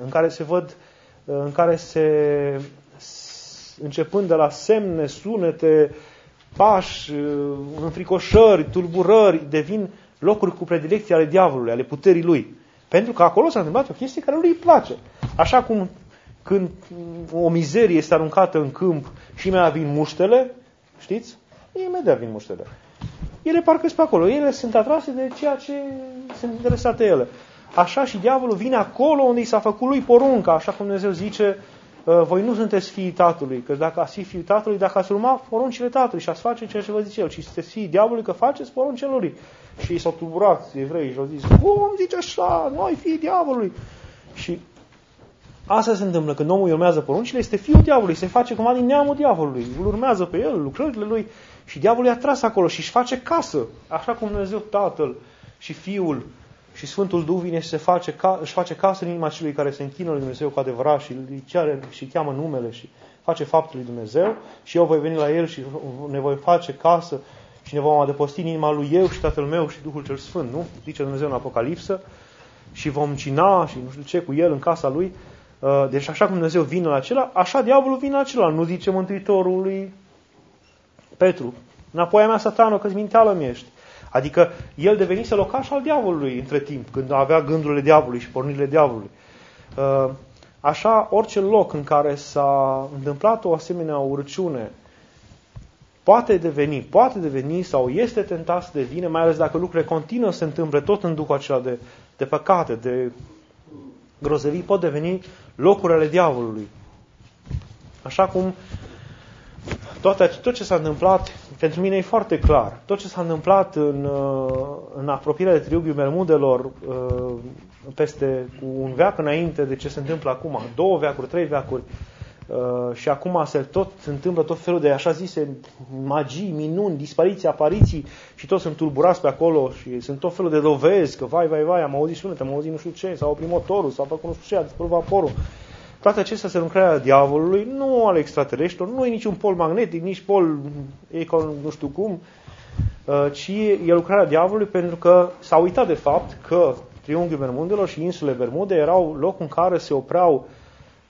în care se începând de la semne, sunete, pași, înfricoșări, tulburări, devin locuri cu predilecție ale diavolului, ale puterii lui. Pentru că acolo s-a întâmplat o chestie care lui îi place. Așa cum când o mizerie este aruncată în câmp și imediat vin muștele, știți? Imediat vin muștele. Ele parcă sunt pe acolo. Ele sunt atrase de ceea ce sunt interesate ele. Așa și diavolul vine acolo unde i s-a făcut lui porunca, așa cum Dumnezeu zice, voi nu sunteți fiii Tatălui, că dacă ați fi fiii Tatălui, dacă ați urma poruncile Tatălui și ați face ceea ce vă zice El, și sunteți fiii diavolului, că faceți poruncile Lui. Și ei s-au tulburat, evreii, și au zis, cum zice așa, noi fiii diavolului? Și asta se întâmplă, când omul urmează poruncile, este fiul diavolului, se face cumva din neamul diavolului, îl urmează pe el, lucrările lui, și diavolul i-a tras acolo și își face casă, așa cum Dumnezeu Tatăl și Fiul și Sfântul Duh vine și își face casă în inima celui care se închină lui Dumnezeu cu adevărat și îi cere și cheamă numele și face faptul lui Dumnezeu, și eu voi veni la el și ne voi face casă și ne vom adăposti în inima lui eu și Tatăl meu și Duhul cel Sfânt, nu? Zice Dumnezeu în Apocalipsă, și vom cina și nu știu ce cu el în casa lui. Deci așa cum Dumnezeu vine la acela, așa diavolul vine la acela. Nu zice Mântuitorul lui Petru, înapoi a mea, Satano, că-ți minteală mi-ești. Adică el devenise locaș al diavolului între timp, când avea gândurile diavolului și pornirile diavolului. Așa, orice loc în care s-a întâmplat o asemenea urăciune poate deveni sau este tentat să devină, mai ales dacă lucrurile continuă să se întâmple tot în duhul acela de păcate, de grozăvii, pot deveni locuri ale diavolului. Așa cum tot ce s-a întâmplat, pentru mine e foarte clar, tot ce s-a întâmplat în apropierea de triunghiul Bermudelor cu un veac înainte de ce se întâmplă acum, 2 veacuri, 3 veacuri, și acum se întâmplă tot felul de așa zise magii, minuni, dispariții, apariții, și toți sunt tulburați pe acolo și sunt tot felul de dovezi că vai, am auzit sunete, am auzit nu știu ce, s-a oprit motorul, s-a făcut nu știu ce, a dispărut vaporul. Toate acestea sunt lucrarea diavolului, nu ale extraterestrilor, nu e niciun pol magnetic, nici pol nu știu cum, ci e lucrarea diavolului, pentru că s-a uitat de fapt că triunghiul Bermudelor și insulele Bermude erau locul în care se opreau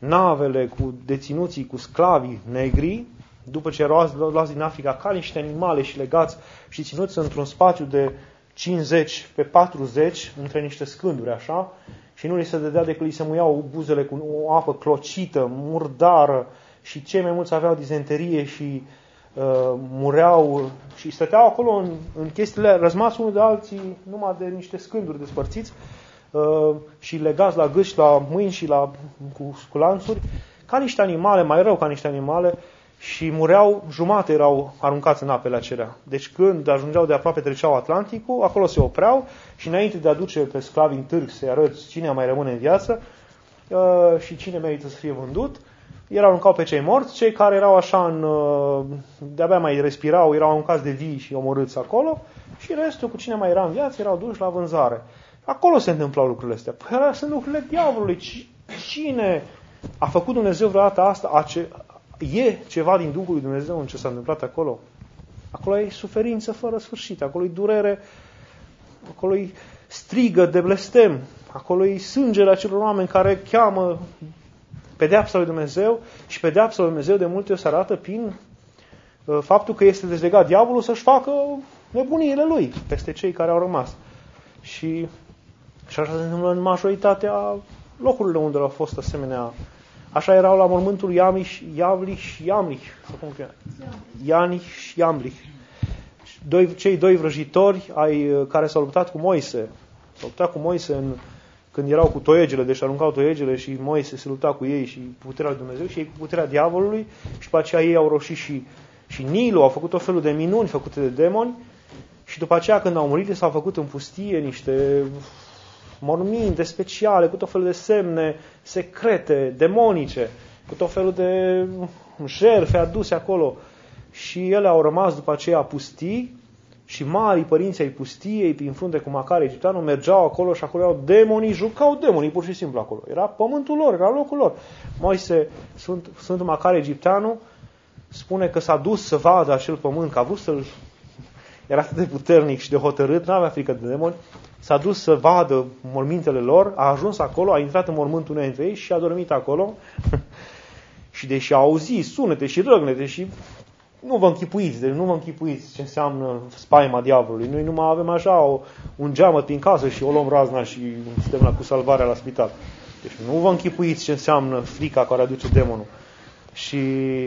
navele cu deținuții, cu sclavii negri, după ce erau luați din Africa ca niște animale și legați și ținuți într-un spațiu de 50 pe 40, între niște scânduri, așa, și nu li se dădea decât li se muiau buzele cu o apă clocită, murdară, și cei mai mulți aveau dizenterie și mureau și stăteau acolo în chestiile, răzmați unul de alții, numai de niște scânduri despărțiți și legați la gât și la mâini și cu lanțuri, ca niște animale, mai rău ca niște animale, și mureau, jumate erau aruncați în apele acelea. Deci când ajungeau de aproape, treceau Atlanticul, acolo se opreau și înainte de a duce pe sclavi în târg să-i arăți cine mai rămâne în viață și cine merită să fie vândut, erau aruncau pe cei morți, cei care erau așa de-abia mai respirau, erau aruncați de vii și omorâți acolo, și restul, cu cine mai era în viață, erau duși la vânzare. Acolo se întâmplau lucrurile astea. Păi alea sunt lucrurile diavolului. Cine a făcut Dumnezeu vreodată asta? E ceva din Duhul lui Dumnezeu în ce s-a întâmplat acolo? Acolo e suferință fără sfârșit, acolo e durere, acolo e strigă de blestem, acolo e sângele acelor oameni care cheamă pedeapsa lui Dumnezeu, și pedeapsa lui Dumnezeu de multe ori se arată prin faptul că este dezlegat diavolul să-și facă nebuniile lui peste cei care au rămas. Și așa se întâmplă în majoritatea locurilor unde au fost asemenea. Așa erau la mormântul Ianich și Iamlich. Cei doi vrăjitori care s-au luptat cu Moise. S-au luptat cu Moise când erau cu toiegele, deci aruncau toiegele și Moise se lupta cu ei și puterea lui Dumnezeu și ei cu puterea diavolului, și după aceea ei au roșit și Nilul, au făcut o felul de minuni făcute de demoni, și după aceea când au murit s-au făcut în pustie niște morminte speciale, cu tot felul de semne secrete, demonice, cu tot felul de jertfe aduse acolo. Și ele au rămas după aceea pustii, și marii părinți ai pustiei, prin frunte cu Macare egipteanul, mergeau acolo și acolo erau demonii, jucau demonii pur și simplu acolo. Era pământul lor, era locul lor. Moise, Sfântul Macare egipteanul, spune că s-a dus să vadă acel pământ, că a vrut să-l... Era atât de puternic și de hotărât, n-avea frică de demoni, s-a dus să vadă mormintele lor, a ajuns acolo, a intrat în mormântul unei dintre ei și a dormit acolo. Și deși a auzit sunete și răgnete și nu vă închipuiți ce înseamnă spaima diavolului. Noi nu mai avem așa un geamăt prin casă și o luăm razna și suntem cu salvarea la spital. Deci nu vă închipuiți ce înseamnă frica care aduce demonul. Și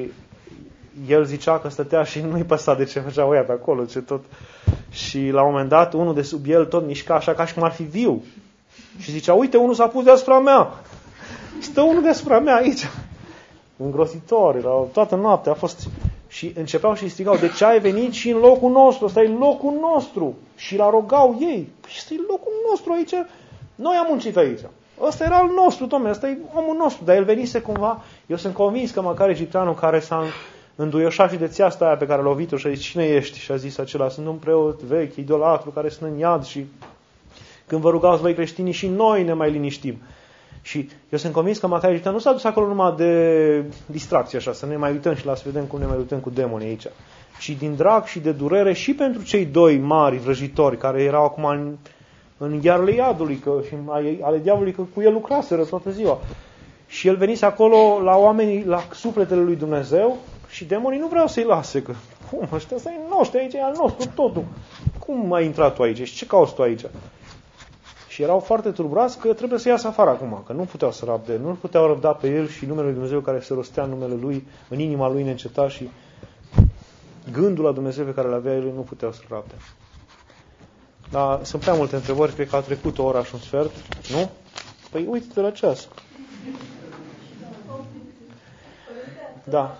el zicea că stătea și nu-i păsa de ce făcea ăia pe acolo, ce tot. Și la un moment dat, unul de sub el tot mișca așa ca și cum ar fi viu. Și zicea, uite, unul s-a pus deasupra mea. Stă unul deasupra mea aici. Îngrositor, era toată noaptea, a fost... Și începeau și strigau, de ce ai venit și în locul nostru? Ăsta e locul nostru. Și la rogau ei, păi ăsta e locul nostru aici. Noi am muncit aici. Ăsta era al nostru, domnule, ăsta e omul nostru. Dar el venise cumva, eu sunt convins că măcar egipteanul care s-a înduioșat și de țeasta aia pe care l-a lovit-o și a zis, cine ești? Și a zis acela, sunt un preot vechi, idolatru, care sunt în iad și când vă rugați voi creștinii și noi ne mai liniștim. Și eu sunt convins că măcar egipteanul nu s-a dus acolo numai de distracție, așa, să ne mai uităm și să vedem cum ne mai uităm cu demonii aici. Și din drag și de durere și pentru cei doi mari vrăjitori care erau acum în ghearele iadului și ale diavolului, că cu el lucraseră toată ziua. Și el venise acolo la oamenii, la sufletele lui Dumnezeu și demonii nu vreau să-i lase, că cum, ăștia să-i noștri, aici e al nostru totul. Cum ai intrat tu aici și ce cauți tu aici? Și erau foarte tulburați că trebuie să iasă afară acum, că nu puteau să rabde, nu puteau răbda pe el și numele lui Dumnezeu care se rostea în numele lui, în inima lui neîncetat și gândul la Dumnezeu pe care l-avea el nu puteau să rabde. Dar sunt prea multe întrebări, cred că a trecut o oră și un sfert, nu? Păi uite-te la ceas. Da.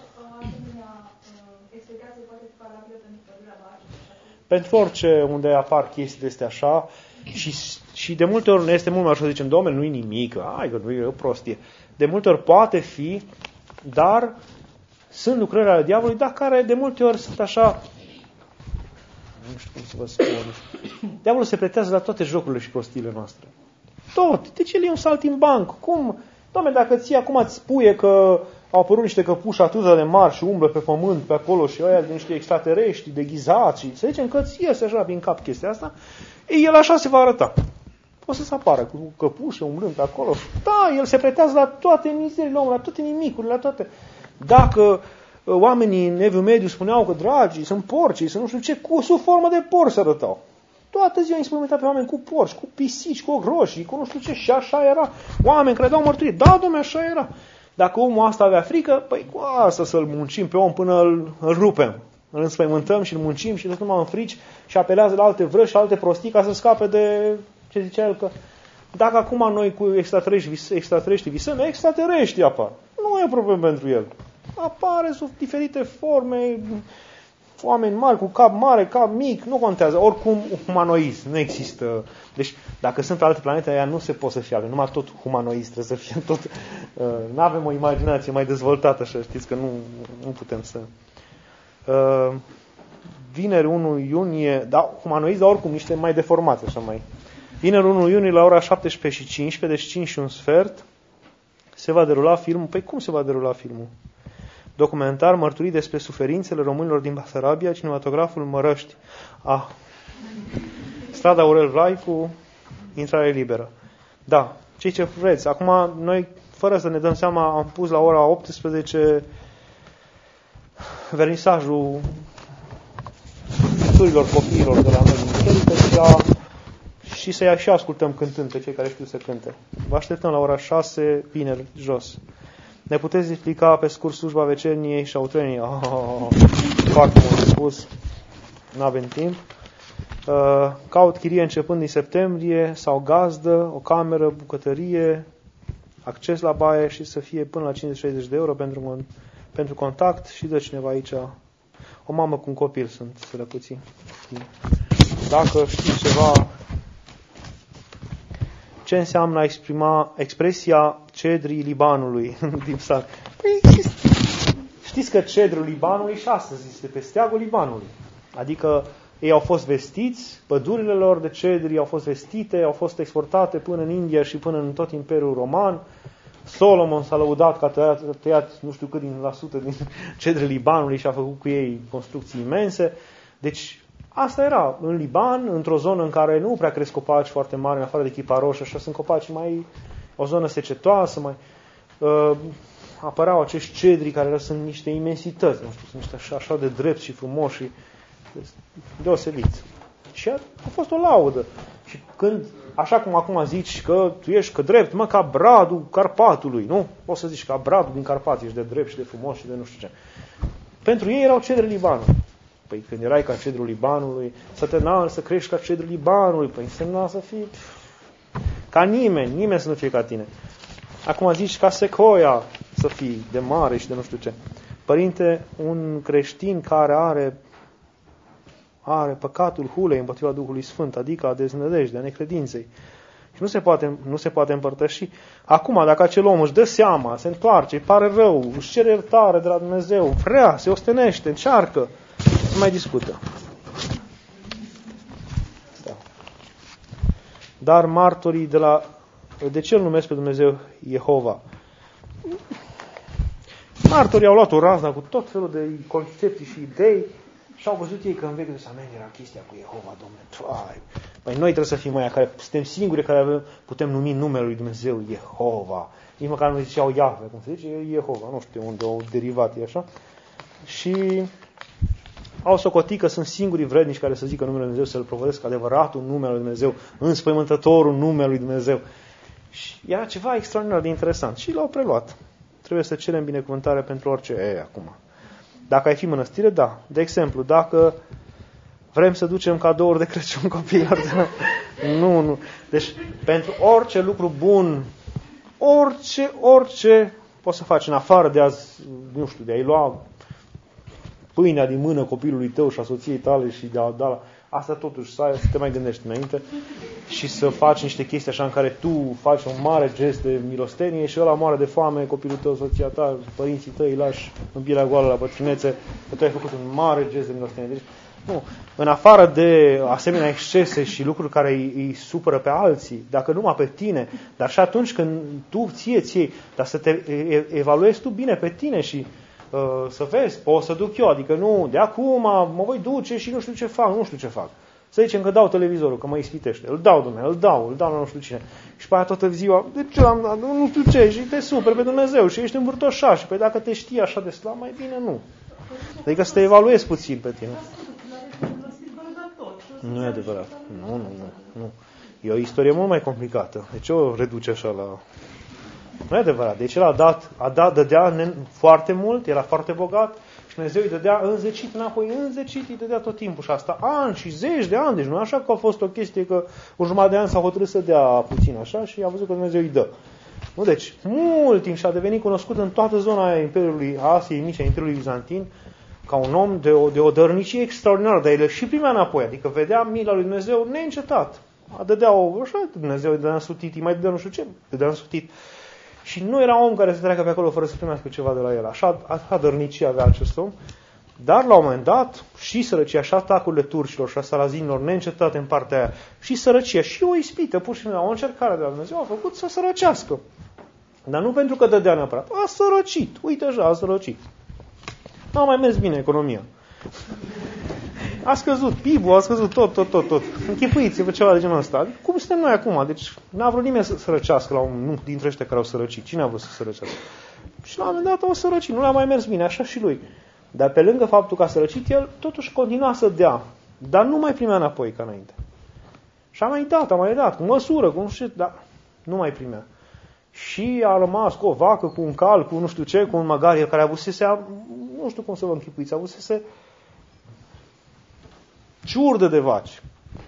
Pentru orice unde apar chestii de astea așa și de multe ori este mult mai ușor să zicem, Doamne, nu-i nimic, hai că nu e o prostie. De multe ori poate fi, dar sunt lucrări ale diavolului, dar care de multe ori sunt așa, nu știu cum să vă spun, diavolul se pretează la toate jocurile și prostiile noastre. Tot. De ce le iei un saltimbanc? Cum? Doamne, dacă ții acum îți spuie că au apărut niște căpuși atât de mari și umblă pe pământ pe acolo și ăia de niște extraterestri deghizați și să zicem că îți iese așa prin cap chestia asta, el așa se va arăta. o să se apară cu căpușă, umblând pe acolo. Da, el se pretează la toate mizerile omului, la toate nimicurile, la toate. Dacă oamenii în Eviul Mediu spuneau că dragii sunt porci, sunt nu știu ce, sub formă de porci se arătau. Toată ziua înspăimântat pe oameni cu porci, cu pisici, cu ogroșii, cu nu știu ce, și așa era. Oameni care dau mărturie. Da, dom'le, așa era. Dacă omul ăsta avea frică, păi cu asta să-l muncim pe om până îl rupem. Îl înspăimântăm și îl muncim și tot numai în frici și apelează la alte vrăși și alte prostii ca să scape de ce zicea el că dacă acum noi cu extraterestri visăm, extraterestri apar. Nu e problemă pentru el. Apare sub diferite forme, oameni mari, cu cap mare, cap mic, nu contează. Oricum, humanoizi, nu există. Deci, dacă sunt pe alte planete, aia nu se pot să fie. Numai tot humanoizi trebuie să fie tot. Nu avem o imaginație mai dezvoltată, așa, știți că nu putem să. Vineri 1 iunie, da, humanoizi, dar oricum niște mai deformați, așa mai. Vineri 1 iunie la ora 17:15, deci 5 și un sfert, se va derula filmul. Păi cum se va derula filmul? Documentar mărturii despre suferințele românilor din Basarabia, cinematograful Mărăști. Strada Aurel Vlaicu, intrare liberă. Da, ce vreți. Acum, noi, fără să ne dăm seama, am pus la ora 18 vernisajul picturilor copiilor de la noi din biserică și să-i și ascultăm cântând pe cei care știu să cânte. Vă așteptăm la ora 6, vineri, jos. Ne puteți explica pe scurt slujba vecerniei și autreniei? Foarte mult spus. Nu avem timp. Caut chirie începând din septembrie sau gazdă, o cameră, bucătărie, acces la baie și să fie până la 50-60 de euro pentru contact și dă cineva aici. O mamă cu un copil sunt sărăcuții. Dacă știți ceva, ce înseamnă expresia cedrii Libanului din psalm? Păi, știți că cedrul Libanului și astăzi este pe steagul Libanului. Adică ei au fost vestiți, pădurile lor de cedri au fost vestite, au fost exportate până în India și până în tot Imperiul Roman. Solomon s-a lăudat că a tăiat nu știu cât din cedrii Libanului și a făcut cu ei construcții imense. Deci asta era în Liban, într-o zonă în care nu prea cresc copaci foarte mari, în afară de chiparoși, așa sunt copaci mai, o zonă secetoasă, mai apăreau acești cedri care sunt niște imensități, nu știu, sunt niște așa de drepți și frumoși și deosebiți. Și a fost o laudă. Și când, așa cum acum zici că tu ești că drept, mă, ca bradul Carpatului, nu? Poți să zici ca bradul din Carpați, ești de drept și de frumos și de nu știu ce. Pentru ei erau cedri Libanului. Păi când erai ca cedrul Libanului, să te înalți, să crești ca cedrul Libanului, păi însemna să fii ca nimeni să nu fie ca tine. Acum zici ca secoia să fii de mare și de nu știu ce. Părinte, un creștin care are păcatul hulei împotriva Duhului Sfânt, adică a deznădejdei, a necredinței. Și nu se poate împărtăși. Acum, dacă acel om își dă seama, se întoarce, îi pare rău, își cere iertare de la Dumnezeu, vrea, se ostenește, încearcă, se mai discută. Da. Dar martorii de ce îl numesc pe Dumnezeu Jehova? Martorii au luat o razna cu tot felul de concepții și idei și au văzut ei că în Vechiul Testament era chestia cu Jehova, Domnule. Păi noi trebuie să fim aia care suntem singuri care putem numi numele lui Dumnezeu Jehova. Nici măcar nu ziceau Iahve, cum se zice, Jehova, nu știu unde au derivat e așa. Și au socotit că sunt singurii vrednici care să zică numele lui Dumnezeu, să-L propovădesc adevăratul numele lui Dumnezeu, înspăimântătorul numele lui Dumnezeu. Și era ceva extraordinar de interesant și l-au preluat. Trebuie să cerem binecuvântare pentru orice acum. Dacă ai fi mănăstire, da. De exemplu, dacă vrem să ducem cadouri de Crăciun copiilor, nu. Deci, pentru orice lucru bun, orice poți să faci în afară de de a-i lua pâinea din mână copilului tău și a soției tale și de a da la... Asta totuși să te mai gândești înainte și să faci niște chestii așa în care tu faci un mare gest de milostenie și ăla moare de foame, copilul tău, soția ta, părinții tăi îi lași în pielea goală la bătrânețe, că tu ai făcut un mare gest de milostenie. Deci, nu. În afară de asemenea excese și lucruri care îi supără pe alții, dacă numai pe tine, dar și atunci când tu ție, dar să te evaluezi tu bine pe tine și să vezi, pot să duc eu, adică nu, de acum mă voi duce și nu știu ce fac. Să zicem că dau televizorul, că mă ispitește. Îl dau, Dumnezeu, îl dau la nu știu cine. Și pe aia toată ziua, de ce l-am dat? Nu știu ce, și te super pe Dumnezeu și ești învârtoșat. Și pe dacă te știi așa de slab, mai bine nu. Adică să te evaluezi puțin pe tine. Nu e adevărat. Nu. E o istorie mult mai complicată. De ce o reduce așa la... Nu e adevărat. Deci el dădea foarte mult, era foarte bogat și Dumnezeu îi dădea înzecit înapoi, înzecit, îi dădea tot timpul. Și asta ani și zeci de ani. Deci nu așa că a fost o chestie că un jumătate de ani s-a hotărât să dea puțin așa și a văzut că Dumnezeu îi dă. Nu, deci, mult timp și a devenit cunoscut în toată zona Imperiului Asiei Mici, a Imperiului Bizantin, ca un om de o dărnicie extraordinară, dar el și primea înapoi, adică vedea mila lui Dumnezeu neîncetat. Dădea așa, Dumnezeu îi dădea însutit, îi mai dădea nu știu ce, dădea însutit. Și nu era om care să treacă pe acolo fără să primească ceva de la el. Așa dărnicie avea acest om. Dar la un moment dat, și sărăcia, și atacurile turcilor și a salazinilor neîncetate în partea aia, și sărăcia, și o ispită, pur și simplu, o încercare de la Dumnezeu a făcut să sărăcească. Dar nu pentru că dădea neapărat. A sărăcit. Uite așa, a sărăcit. Nu a mai mers bine economia. A scăzut PIB-ul, a scăzut tot. Închipuiți-vă ceva de genul ăsta. Cum suntem noi acum? Deci n-a vrut nimeni să sărăcească la unul dintre ăștia care au sărăcit. Cine a vrut să sărăcească? Și la un moment dat au sărăcit. Nu le-a mai mers bine, așa și lui. Dar pe lângă faptul că a sărăcit, el totuși continua să dea. Dar nu mai primea înapoi ca înainte. Și a mai dat, cu măsură, cu nu știu, dar nu mai primea. Și a rămas cu o vacă, cu un cal, cu nu știu ce, cu un măgar, el care avusese, nu știu cum să vă închipuiți, avusese ciurdă de vaci.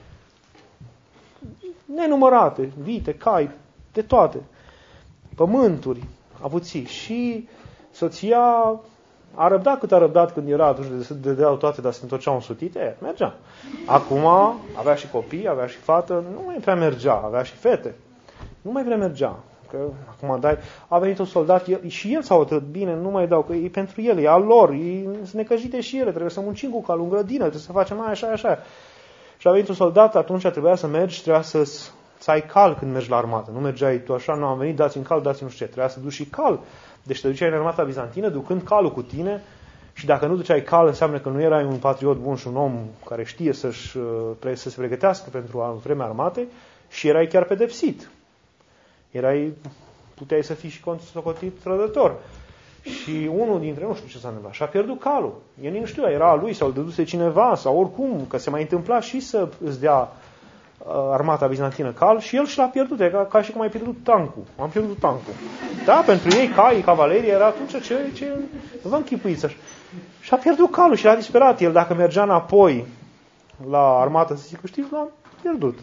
Nenumărate, vite, cai, de toate. Pământuri, avuții. Și soția a răbdat cât a răbdat când era atunci, se dădeau toate, dar se întorceau însutite, mergea. Acum avea și copii, avea și fată, nu mai prea mergea, avea și fete. Nu mai prea mergea. Că acum a venit un soldat, și el s-a hotărât, bine, nu mai dau, că e pentru el, e al lor, sunt necăjite și ele, trebuie să muncim cu calul în grădină, trebuie să facem așa. Și a venit un soldat, atunci trebuia să mergi, trebuia să ai cal când mergi la armată. Nu mergeai tu așa, nu am venit, dați-mi cal, dați-mi nu știu ce, trebuia să duci și cal. Deci te duceai în armata bizantină, ducând calul cu tine, și dacă nu duceai cal, înseamnă că nu erai un patriot bun și un om care știe să se pregătească pentru vremea armatei, și erai chiar pedepsit. Puteai să fii și socotit trădător. Și unul dintre, nu știu ce s-a întâmplat, și-a pierdut calul. El nu știu, era a lui sau îl dăduse cineva sau oricum, că se mai întâmpla și să îți dea armata bizantină cal și el și l-a pierdut. E ca și cum ai pierdut tancul. Am pierdut tancul. Da, pentru ei, caii, cavalerii, era atunci ce vă închipuiți așa. Și a pierdut calul și l-a disperat. El, dacă mergea înapoi la armată, să zică, știți, l-am pierdut.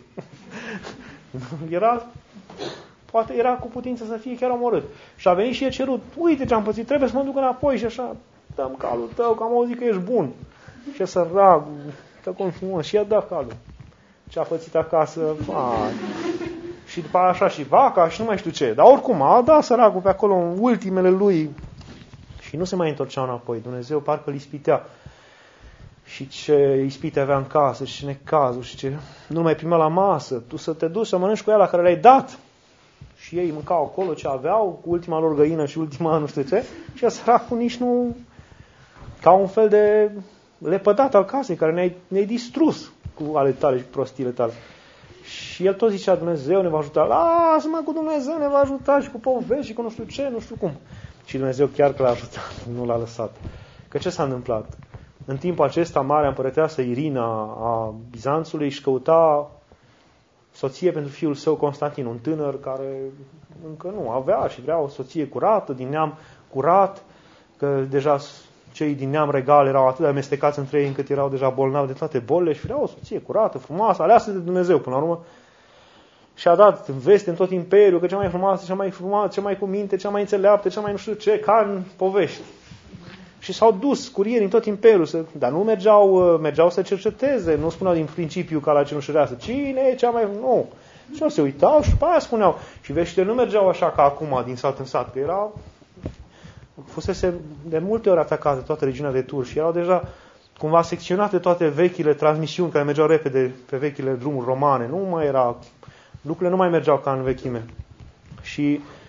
Poate era cu putință să fie chiar omorât. Și a venit și e cerut, uite ce am pățit, trebuie să mă duc înapoi și așa, dăm calul tău, că am auzit că ești bun. Și săragul, și i-a dat calul. Ce a pățit acasă, și după așa și vaca și nu mai știu ce. Dar oricum a dat săracul pe acolo în ultimele lui și nu se mai întorcea înapoi. Dumnezeu parcă îl ispitea. Și ce ispite avea în casă și ce necazuri și ce nu mai primea la masă. Tu să te duci să mănânci cu ea la care le-ai dat. Și ei mâncau acolo ce aveau, cu ultima lor găină și ultima nu știu ce. Și săracul nici nu... Ca un fel de lepădat al casei care ne-ai distrus cu ale tale și cu prostiile tale. Și el tot zicea, Dumnezeu ne va ajuta. Lasă-mă cu Dumnezeu ne va ajuta și cu povești și cu nu știu ce, nu știu cum. Și Dumnezeu chiar că l-a ajutat, nu l-a lăsat. Că ce s-a întâmplat? În timpul acesta, marea împărăteasă Irina a Bizanțului își căuta soție pentru fiul său Constantin, un tânăr care încă nu avea și vrea o soție curată, din neam curat, că deja cei din neam regal erau atât de amestecați între ei încât erau deja bolnavi de toate bolile și vrea o soție curată, frumoasă, aleasă de Dumnezeu până la urmă. Și a dat veste în tot imperiul că cea mai frumoasă, cea mai cu minte, cea mai înțeleaptă, cea mai nu știu ce, ca în povești. Și s-au dus curieri în tot imperiul, dar nu mergeau să cerceteze, nu spuneau din principiu ca la cenușăreasă, cine e cea mai... Nu. Și se uitau și după aia spuneau. Și veștile nu mergeau așa ca acum, din sat în sat, că fusese de multe ori atacate toată regiunea de turci și erau deja cumva secționate toate vechile transmisiuni care mergeau repede pe vechile drumuri romane. Lucrurile nu mai mergeau ca în vechime. Și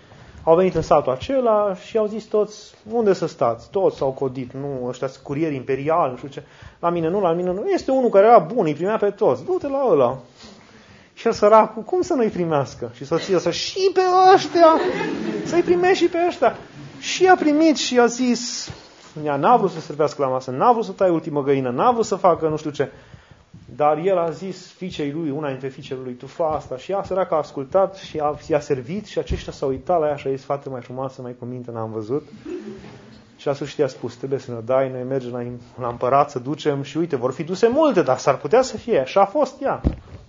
au venit în satul acela și au zis toți, unde să stați? Toți s-au codit, nu, ăștia sunt curieri imperiali, nu știu ce. La mine nu. Este unul care era bun, îi primea pe toți. Du-te la ăla. Și el săracul, cum să nu-i primească? Și soția să și pe ăștia, să-i primești și pe ăștia. Și a primit și a zis, ea n-a vrut să servească la masă, n-a vrut să taie ultimă găină, n-a vrut să facă nu știu ce. Dar el a zis fiicei lui, una dintre fiicele lui, tu fă asta. Și ea, săracă, a ascultat și i-a servit și aceștia s-au uitat la ea și a zis, fată mai frumoasă, mai cu minte, n-am văzut. Și la sfârșit i-a spus, trebuie să ne dai, noi mergem la împărat să ducem și uite, vor fi duse multe, dar s-ar putea să fie. Și a fost ea.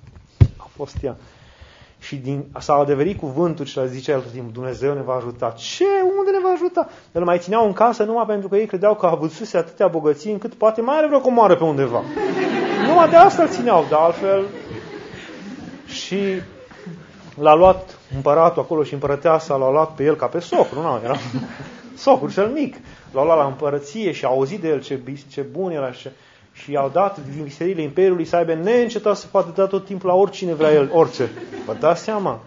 Și s-a adeverit cuvântul și le zicea el tot timpul, Dumnezeu ne va ajuta. Ce? Unde ne va ajuta? Îl mai țineau în casă numai pentru că ei credeau că a avusese atâtea bogății încât poate mai are vreo comoară pe undeva. Numai de asta îl țineau, de altfel. Și l-a luat împăratul acolo și împărăteasa l-a luat pe el ca pe socru. Nu, era socru cel mic. L-a luat la împărăție și a auzit de el ce bun era și i-au dat din bisericile Imperiului să aibă neîncetat să poată da tot timpul la oricine vrea el, orice. Vă dați seama?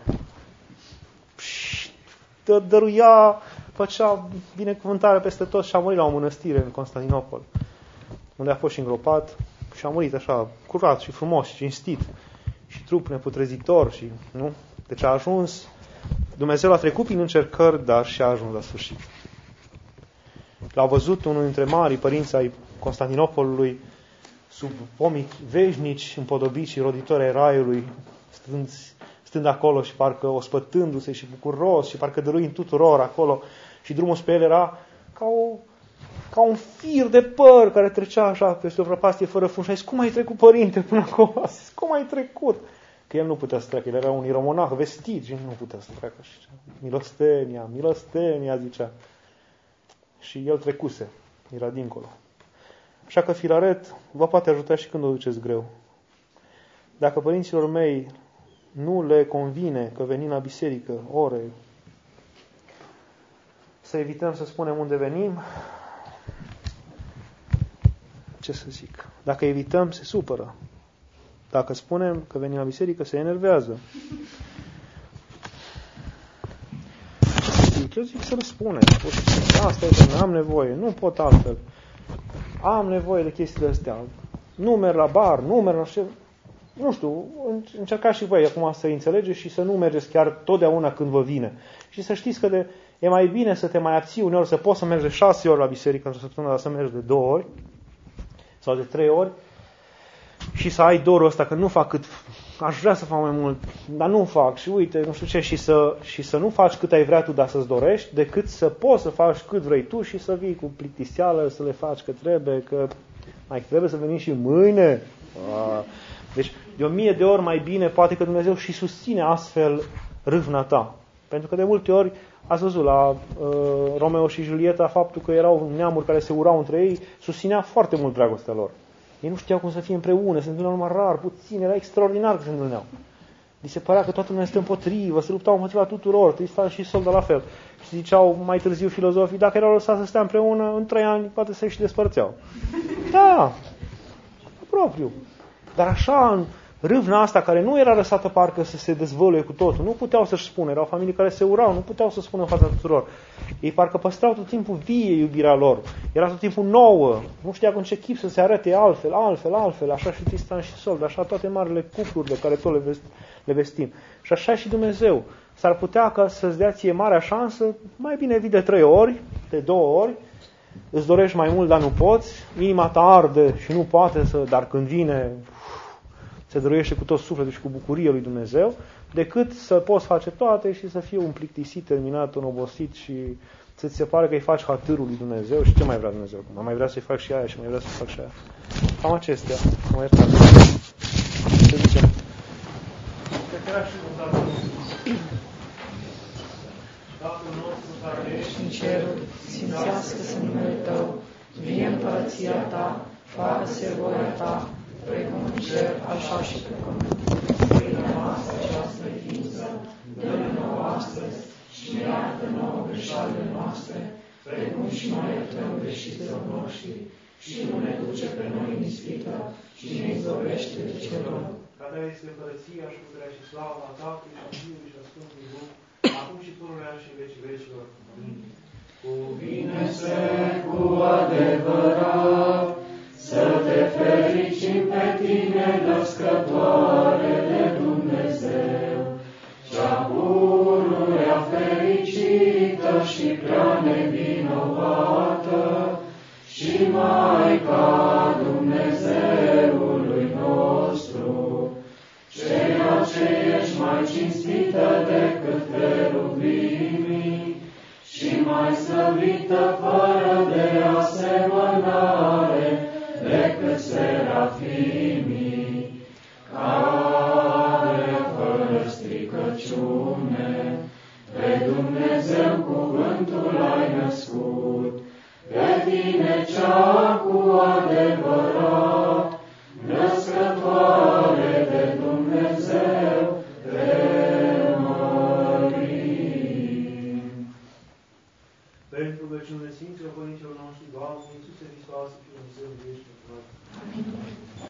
Și dăruia, făcea binecuvântare peste tot și a murit la o mănăstire în Constantinopol, unde a fost și îngropat și a murit așa, curat și frumos și cinstit și trup neputrezitor și, nu? Deci a ajuns, Dumnezeu l-a trecut prin încercări, dar și a ajuns la sfârșit. L-a văzut unul dintre marii părinți ai Constantinopolului, sub pomii veșnici, împodobiți și roditori ai raiului, stând acolo și parcă ospătându-se și bucuros și parcă dăruind tuturor acolo și drumul spre el era ca un fir de păr care trecea așa peste o prăpastie fără fund. Și a zis, cum ai trecut, părinte, până acolo? A zis, cum ai trecut? Că el nu putea să treacă, el era un ieromonah vestit și nu putea să treacă. Milostenia, zicea. Și el trecuse, era dincolo. Așa că Filaret vă poate ajuta și când o duceți greu. Dacă părinților mei nu le convine că venim la biserică ore, să evităm să spunem unde venim, ce să zic? Dacă evităm, se supără. Dacă spunem că venim la biserică, se enervează. Eu zic să răspundem. Asta e că am nevoie, nu pot altfel. Am nevoie de chestiile astea. Nu merg la bar, nu merg la șef. Nu știu, încercați și voi acum să înțelegeți și să nu mergeți chiar totdeauna când vă vine. Și să știți că e mai bine să te mai abții uneori, să poți să mergi de 6 ori la biserică într-o săptămână, dar să mergi de 2 ori sau de 3 ori și să ai dorul ăsta că nu fac cât aș vrea să fac mai mult, dar nu fac și uite, nu știu ce, și să nu faci cât ai vrea tu, dar să-ți dorești, decât să poți să faci cât vrei tu și să vii cu plictiseală, să le faci că mai trebuie să venim și mâine. Deci, de 1000 de ori mai bine, poate că Dumnezeu și susține astfel râvna ta. Pentru că de multe ori, ați văzut la Romeo și Julieta, faptul că erau neamuri care se urau între ei, susținea foarte mult dragostea lor. Ei nu știau cum să fie împreună, se întâlneau numai rar, puțin, era extraordinar că se întâlneau. Li se părea că toată lumea este împotrivă, se luptau împotriva tuturor, Tristan și Isolda la fel. Și ziceau mai târziu filozofii, dacă erau lăsați să stea împreună, în 3 ani poate se și despărțeau. Da, propriu. Dar așa, în râvna asta, care nu era lăsată parcă să se dezvăluie cu totul, nu puteau să-și spună, erau familii care se urau, nu puteau să spună în fața tuturor. Ei parcă păstrau tot timpul vie iubirea lor, era tot timpul nouă, nu știa cu ce chip să se arate altfel, așa și Tristan și Isolda, așa toate marile cuplurile care tot le vestim. Și așa și Dumnezeu. S-ar putea ca să-ți dea ție marea șansă, mai bine vii de 3 ori, de 2 ori, îți dorești mai mult, dar nu poți, inima ta arde și nu poate să, dar când vine, se dăruiește cu tot sufletul și cu bucurie lui Dumnezeu, decât să poți face toate și să fii un plictisit, terminat, un obosit și să ți se pare că îi faci hatârul lui Dumnezeu și ce mai vrea Dumnezeu? Mai vrea să-i fac și aia și mai vrea să-i fac și aia. Cam acestea. Mai iertați. Ce zicem? Tatăl nostru care ești în ceruri, sfințească-se numele Tău, vie împărăția Ta, facă-se voia Ta, precum în cer, așa și pe pământ. Pâinea noastră cea slăviță, dă-ne nouă astăzi și ne iartă nouă greșalile noastre, precum și noi iertăm greșiților noștri, și nu ne duce pe noi în ispită, ci ne izbăvește de cel rău. Ca Ta este împărăția și puterea și slava a Tatălui și a Fiului și a Sfântului Duh, acum și pururea și vecii vecilor. Amin. Cuvine-se cu adevărat să te fericim pe tine, născătoare de Dumnezeu, cea pururea fericită și prea nevinovată, și Maica Dumnezeului nostru, ceea ce ești mai cinstită decât cheruvimii și mai slăvită fără de asemănare decât serafimii, care fără stricăciune pe Dumnezeu cuvântul ai născut, pe tine cea cu adevărat, născătoare de Dumnezeu, te mărim. Pentru veciunile Sfinților Părinților noștri, Doamne Iisuse Hristoase, Fiul Dumnezeu, ești pentru noi. Amin.